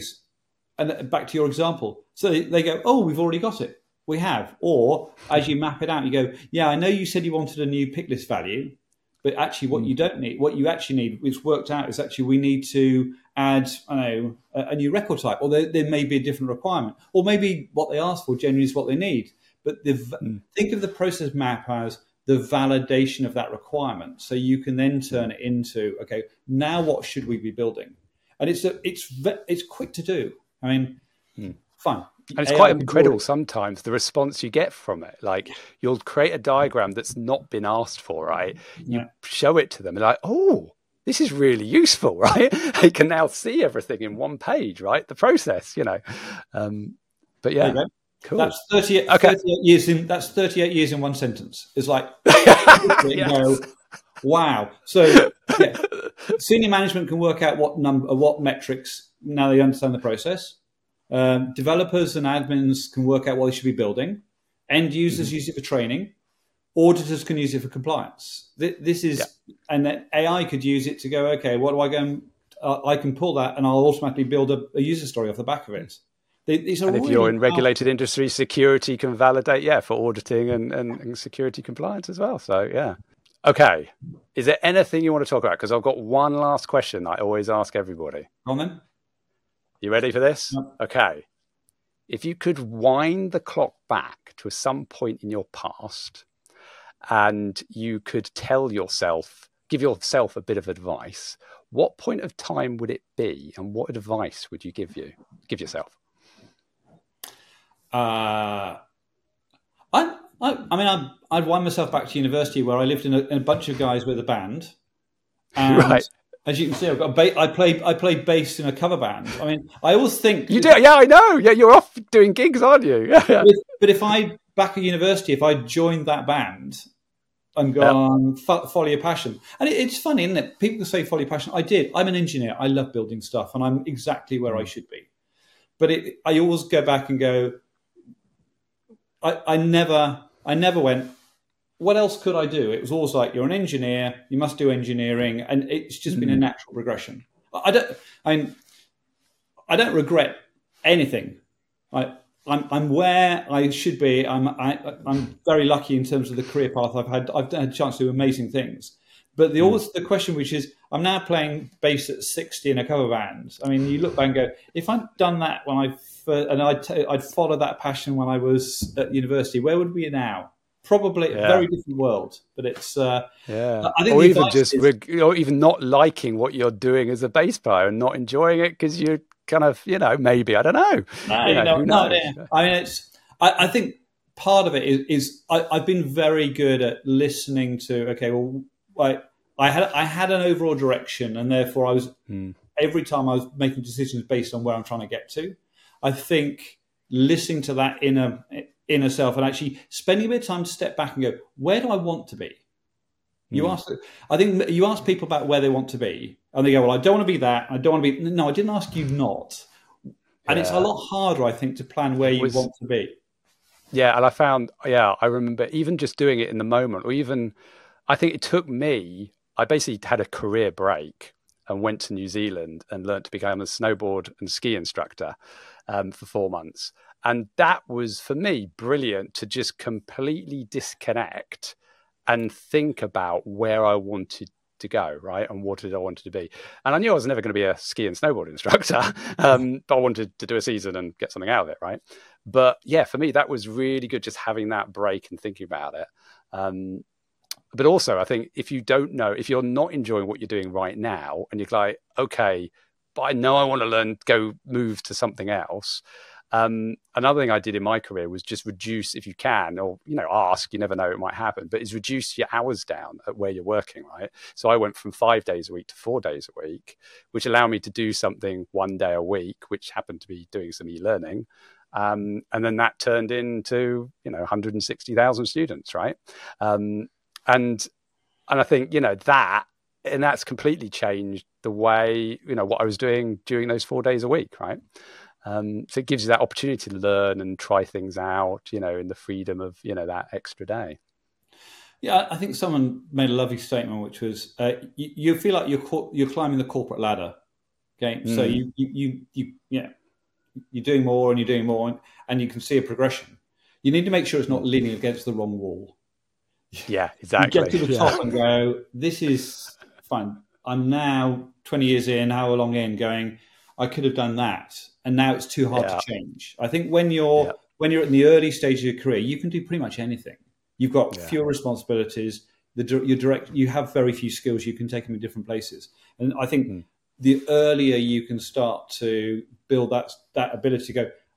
And back to your example. So they go, oh, we've already got it. We have. Or as you map it out, you go, yeah, I know you said you wanted a new pick list value, but actually what you don't need, what you actually need, it's worked out, is actually we need to add, I know, a, a new record type, or there, there may be a different requirement, or maybe what they ask for generally is what they need. But the, mm. think of the process map as the validation of that requirement, so you can then turn it into, okay, now what should we be building? And it's a, it's it's quick to do. I mean, mm. fine. And it's A I quite can incredible do it. sometimes the response you get from it. Like you'll create a diagram that's not been asked for, right? You Yeah. show it to them and like, oh, this is really useful, right? They can now see everything in one page, right? The process, you know. Um, but There yeah, you go. cool. That's thirty-eight, Okay. thirty-eight years in. That's thirty-eight years in one sentence. It's like, Yes. go, wow. So yeah, senior management can work out what number, what metrics. Now they understand the process. Um, developers and admins can work out what they should be building. End users mm-hmm. use it for training. Auditors can use it for compliance. This is, yeah. and then A I could use it to go, okay, what do I go? And, uh, I can pull that, and I'll automatically build a, a user story off the back of it. These are and if really you're in regulated powerful. industry, security can validate, yeah, for auditing and, and, and security compliance as well. So yeah. Okay. Is there anything you want to talk about? Because I've got one last question that I always ask everybody. Go on then. You ready for this? Yep. Okay. If you could wind the clock back to some point in your past and you could tell yourself, give yourself a bit of advice, what point of time would it be and what advice would you give you, give yourself? Uh, I, I, I mean, I'd, I'd wind myself back to university where I lived in a, in a bunch of guys with a band. And right. As you can see, I've got a ba- I played I played bass in a cover band. I mean, I always think you do. Yeah, I know. Yeah, you're off doing gigs, aren't you? Yeah. But if, but if I back at university, if I joined that band and gone yeah. follow your passion, and it, it's funny, isn't it? People say follow your passion. I did. I'm an engineer. I love building stuff, and I'm exactly where I should be. But it, I always go back and go. I, I never I never went. What else could I do? It was always like, you're an engineer, you must do engineering, and it's just been a natural progression. I don't, I, I don't regret anything. I, I'm, I'm where I should be. I'm, I, I'm very lucky in terms of the career path I've had. I've had a chance to do amazing things. But the mm. always the question, which is, I'm now playing bass at sixty in a cover band. I mean, you look back and go, if I'd done that when I and I'd, I'd followed that passion when I was at university, where would we be now? Probably yeah. a very different world, but it's uh, yeah. I think or even just is, reg- or even not liking what you're doing as a bass player and not enjoying it because you're kind of, you know, maybe I don't know. No, you know, no, who no, knows? yeah. I mean, it's. I, I think part of it is, is I, I've been very good at listening to. Okay, well, I I had I had an overall direction, and therefore I was hmm. every time I was making decisions based on where I'm trying to get to. I think listening to that inner. inner self and actually spending a bit of time to step back and go, where do I want to be? You mm. ask, I think you ask people about where they want to be and they go, well, I don't want to be that. I don't want to be, no, I didn't ask you not. And yeah. it's a lot harder, I think, to plan where you was, want to be. Yeah. And I found, yeah, I remember even just doing it in the moment, or even, I think it took me, I basically had a career break and went to New Zealand and learned to become a snowboard and ski instructor um, for four months. And that was, for me, brilliant to just completely disconnect and think about where I wanted to go, right? And what did I wanted to be? And I knew I was never going to be a ski and snowboard instructor, um, but I wanted to do a season and get something out of it, right? But yeah, for me, that was really good, just having that break and thinking about it. Um, but also, I think if you don't know, if you're not enjoying what you're doing right now, and you're like, okay, but I know I want to learn, go move to something else. Um, another thing I did in my career was just reduce, if you can, or, you know, ask, you never know, it might happen, but is reduce your hours down at where you're working, right? So I went from five days a week to four days a week, which allowed me to do something one day a week, which happened to be doing some e-learning. Um, and then that turned into, you know, one hundred sixty thousand students, right? Um, and, and I think, you know, that, and that's completely changed the way, you know, what I was doing during those four days a week, right? Um, so it gives you that opportunity to learn and try things out, you know, in the freedom of, you know, that extra day. Yeah, I think someone made a lovely statement, which was, uh, you, you feel like you're co- you're climbing the corporate ladder. Okay, mm. so you you you you yeah, you're doing more and you're doing more, and, and you can see a progression. You need to make sure it's not leaning against the wrong wall. Yeah, exactly. You get to the top yeah. and go, this is fine. I'm now twenty years in, how long in, going, I could have done that, and now it's too hard yeah. to change. I think when you're yeah. when you're in the early stage of your career, you can do pretty much anything. You've got yeah. fewer responsibilities. The you're direct. You have very few skills. You can take them in different places, and I think mm. the earlier you can start to build that that ability to go,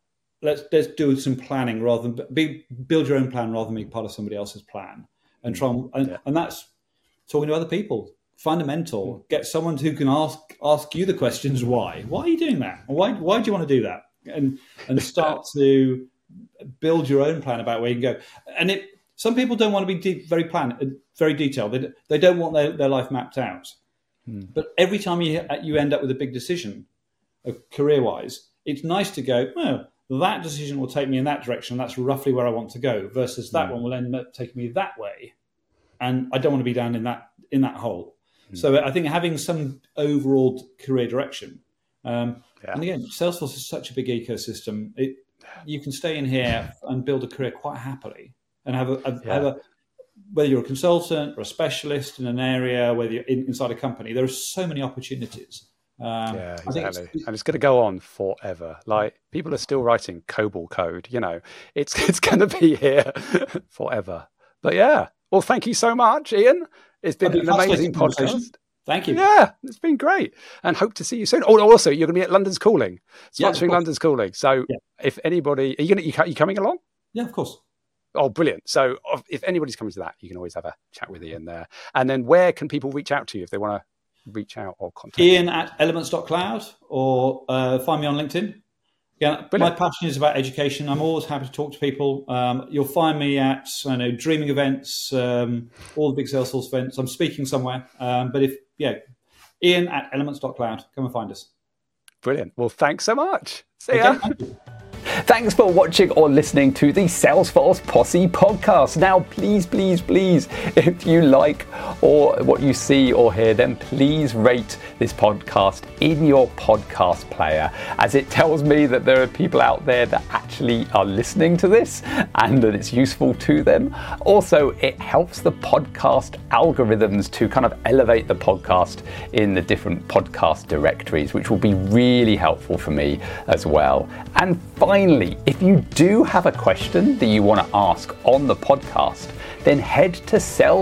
let's let's do some planning rather than be build your own plan rather than be part of somebody else's plan, and try and and, yeah. and that's talking to other people. Fundamental. Get someone who can ask ask you the questions. Why? Why are you doing that? Why Why do you want to do that? And and start to build your own plan about where you can go. And it some people don't want to be deep, very plan, very detailed. They they don't want their, their life mapped out. Hmm. But every time you you end up with a big decision, uh, career wise, it's nice to go, oh, that decision will take me in that direction. That's roughly where I want to go. Versus that hmm. one will end up taking me that way, and I don't want to be down in that in that hole. So I think having some overall career direction, um, yeah. and again, Salesforce is such a big ecosystem. It, you can stay in here and build a career quite happily, and have a, a, yeah. have a whether you're a consultant or a specialist in an area, whether you're in, inside a company. There are so many opportunities. Um, yeah, exactly, it's, and it's going to go on forever. Like people are still writing COBOL code. You know, it's it's going to be here forever. But yeah, well, thank you so much, Ian. It's been an amazing podcast. Thank you. Yeah, it's been great. And hope to see you soon. Oh, also, you're going to be at London's Calling, sponsoring yeah, London's Calling. So yeah. if anybody, are you, going to, you, you coming along? Yeah, of course. Oh, brilliant. So if anybody's coming to that, you can always have a chat with Ian there. And then where can people reach out to you if they want to reach out or contact Ian you? at elements dot cloud or uh, find me on LinkedIn. Yeah, brilliant. My passion is about education. I'm always happy to talk to people. Um, you'll find me at I know Dreaming events, um, all the big Salesforce events. I'm speaking somewhere, um, but if yeah, Ian at elements dot cloud. Come and find us. Brilliant. Well, thanks so much. See okay, ya. Thank you. Thanks for watching or listening to the Salesforce Posse podcast. Now, please, please, please, if you like or what you see or hear, then please rate this podcast in your podcast player, as it tells me that there are people out there that actually are listening to this and that it's useful to them. Also, it helps the podcast algorithms to kind of elevate the podcast in the different podcast directories, which will be really helpful for me as well. And finally, if you do have a question that you want to ask on the podcast, then head to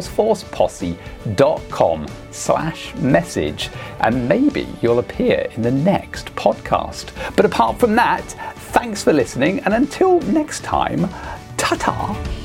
salesforceposse.com slash message and maybe you'll appear in the next podcast. But apart from that, thanks for listening, and until next time, ta-ta.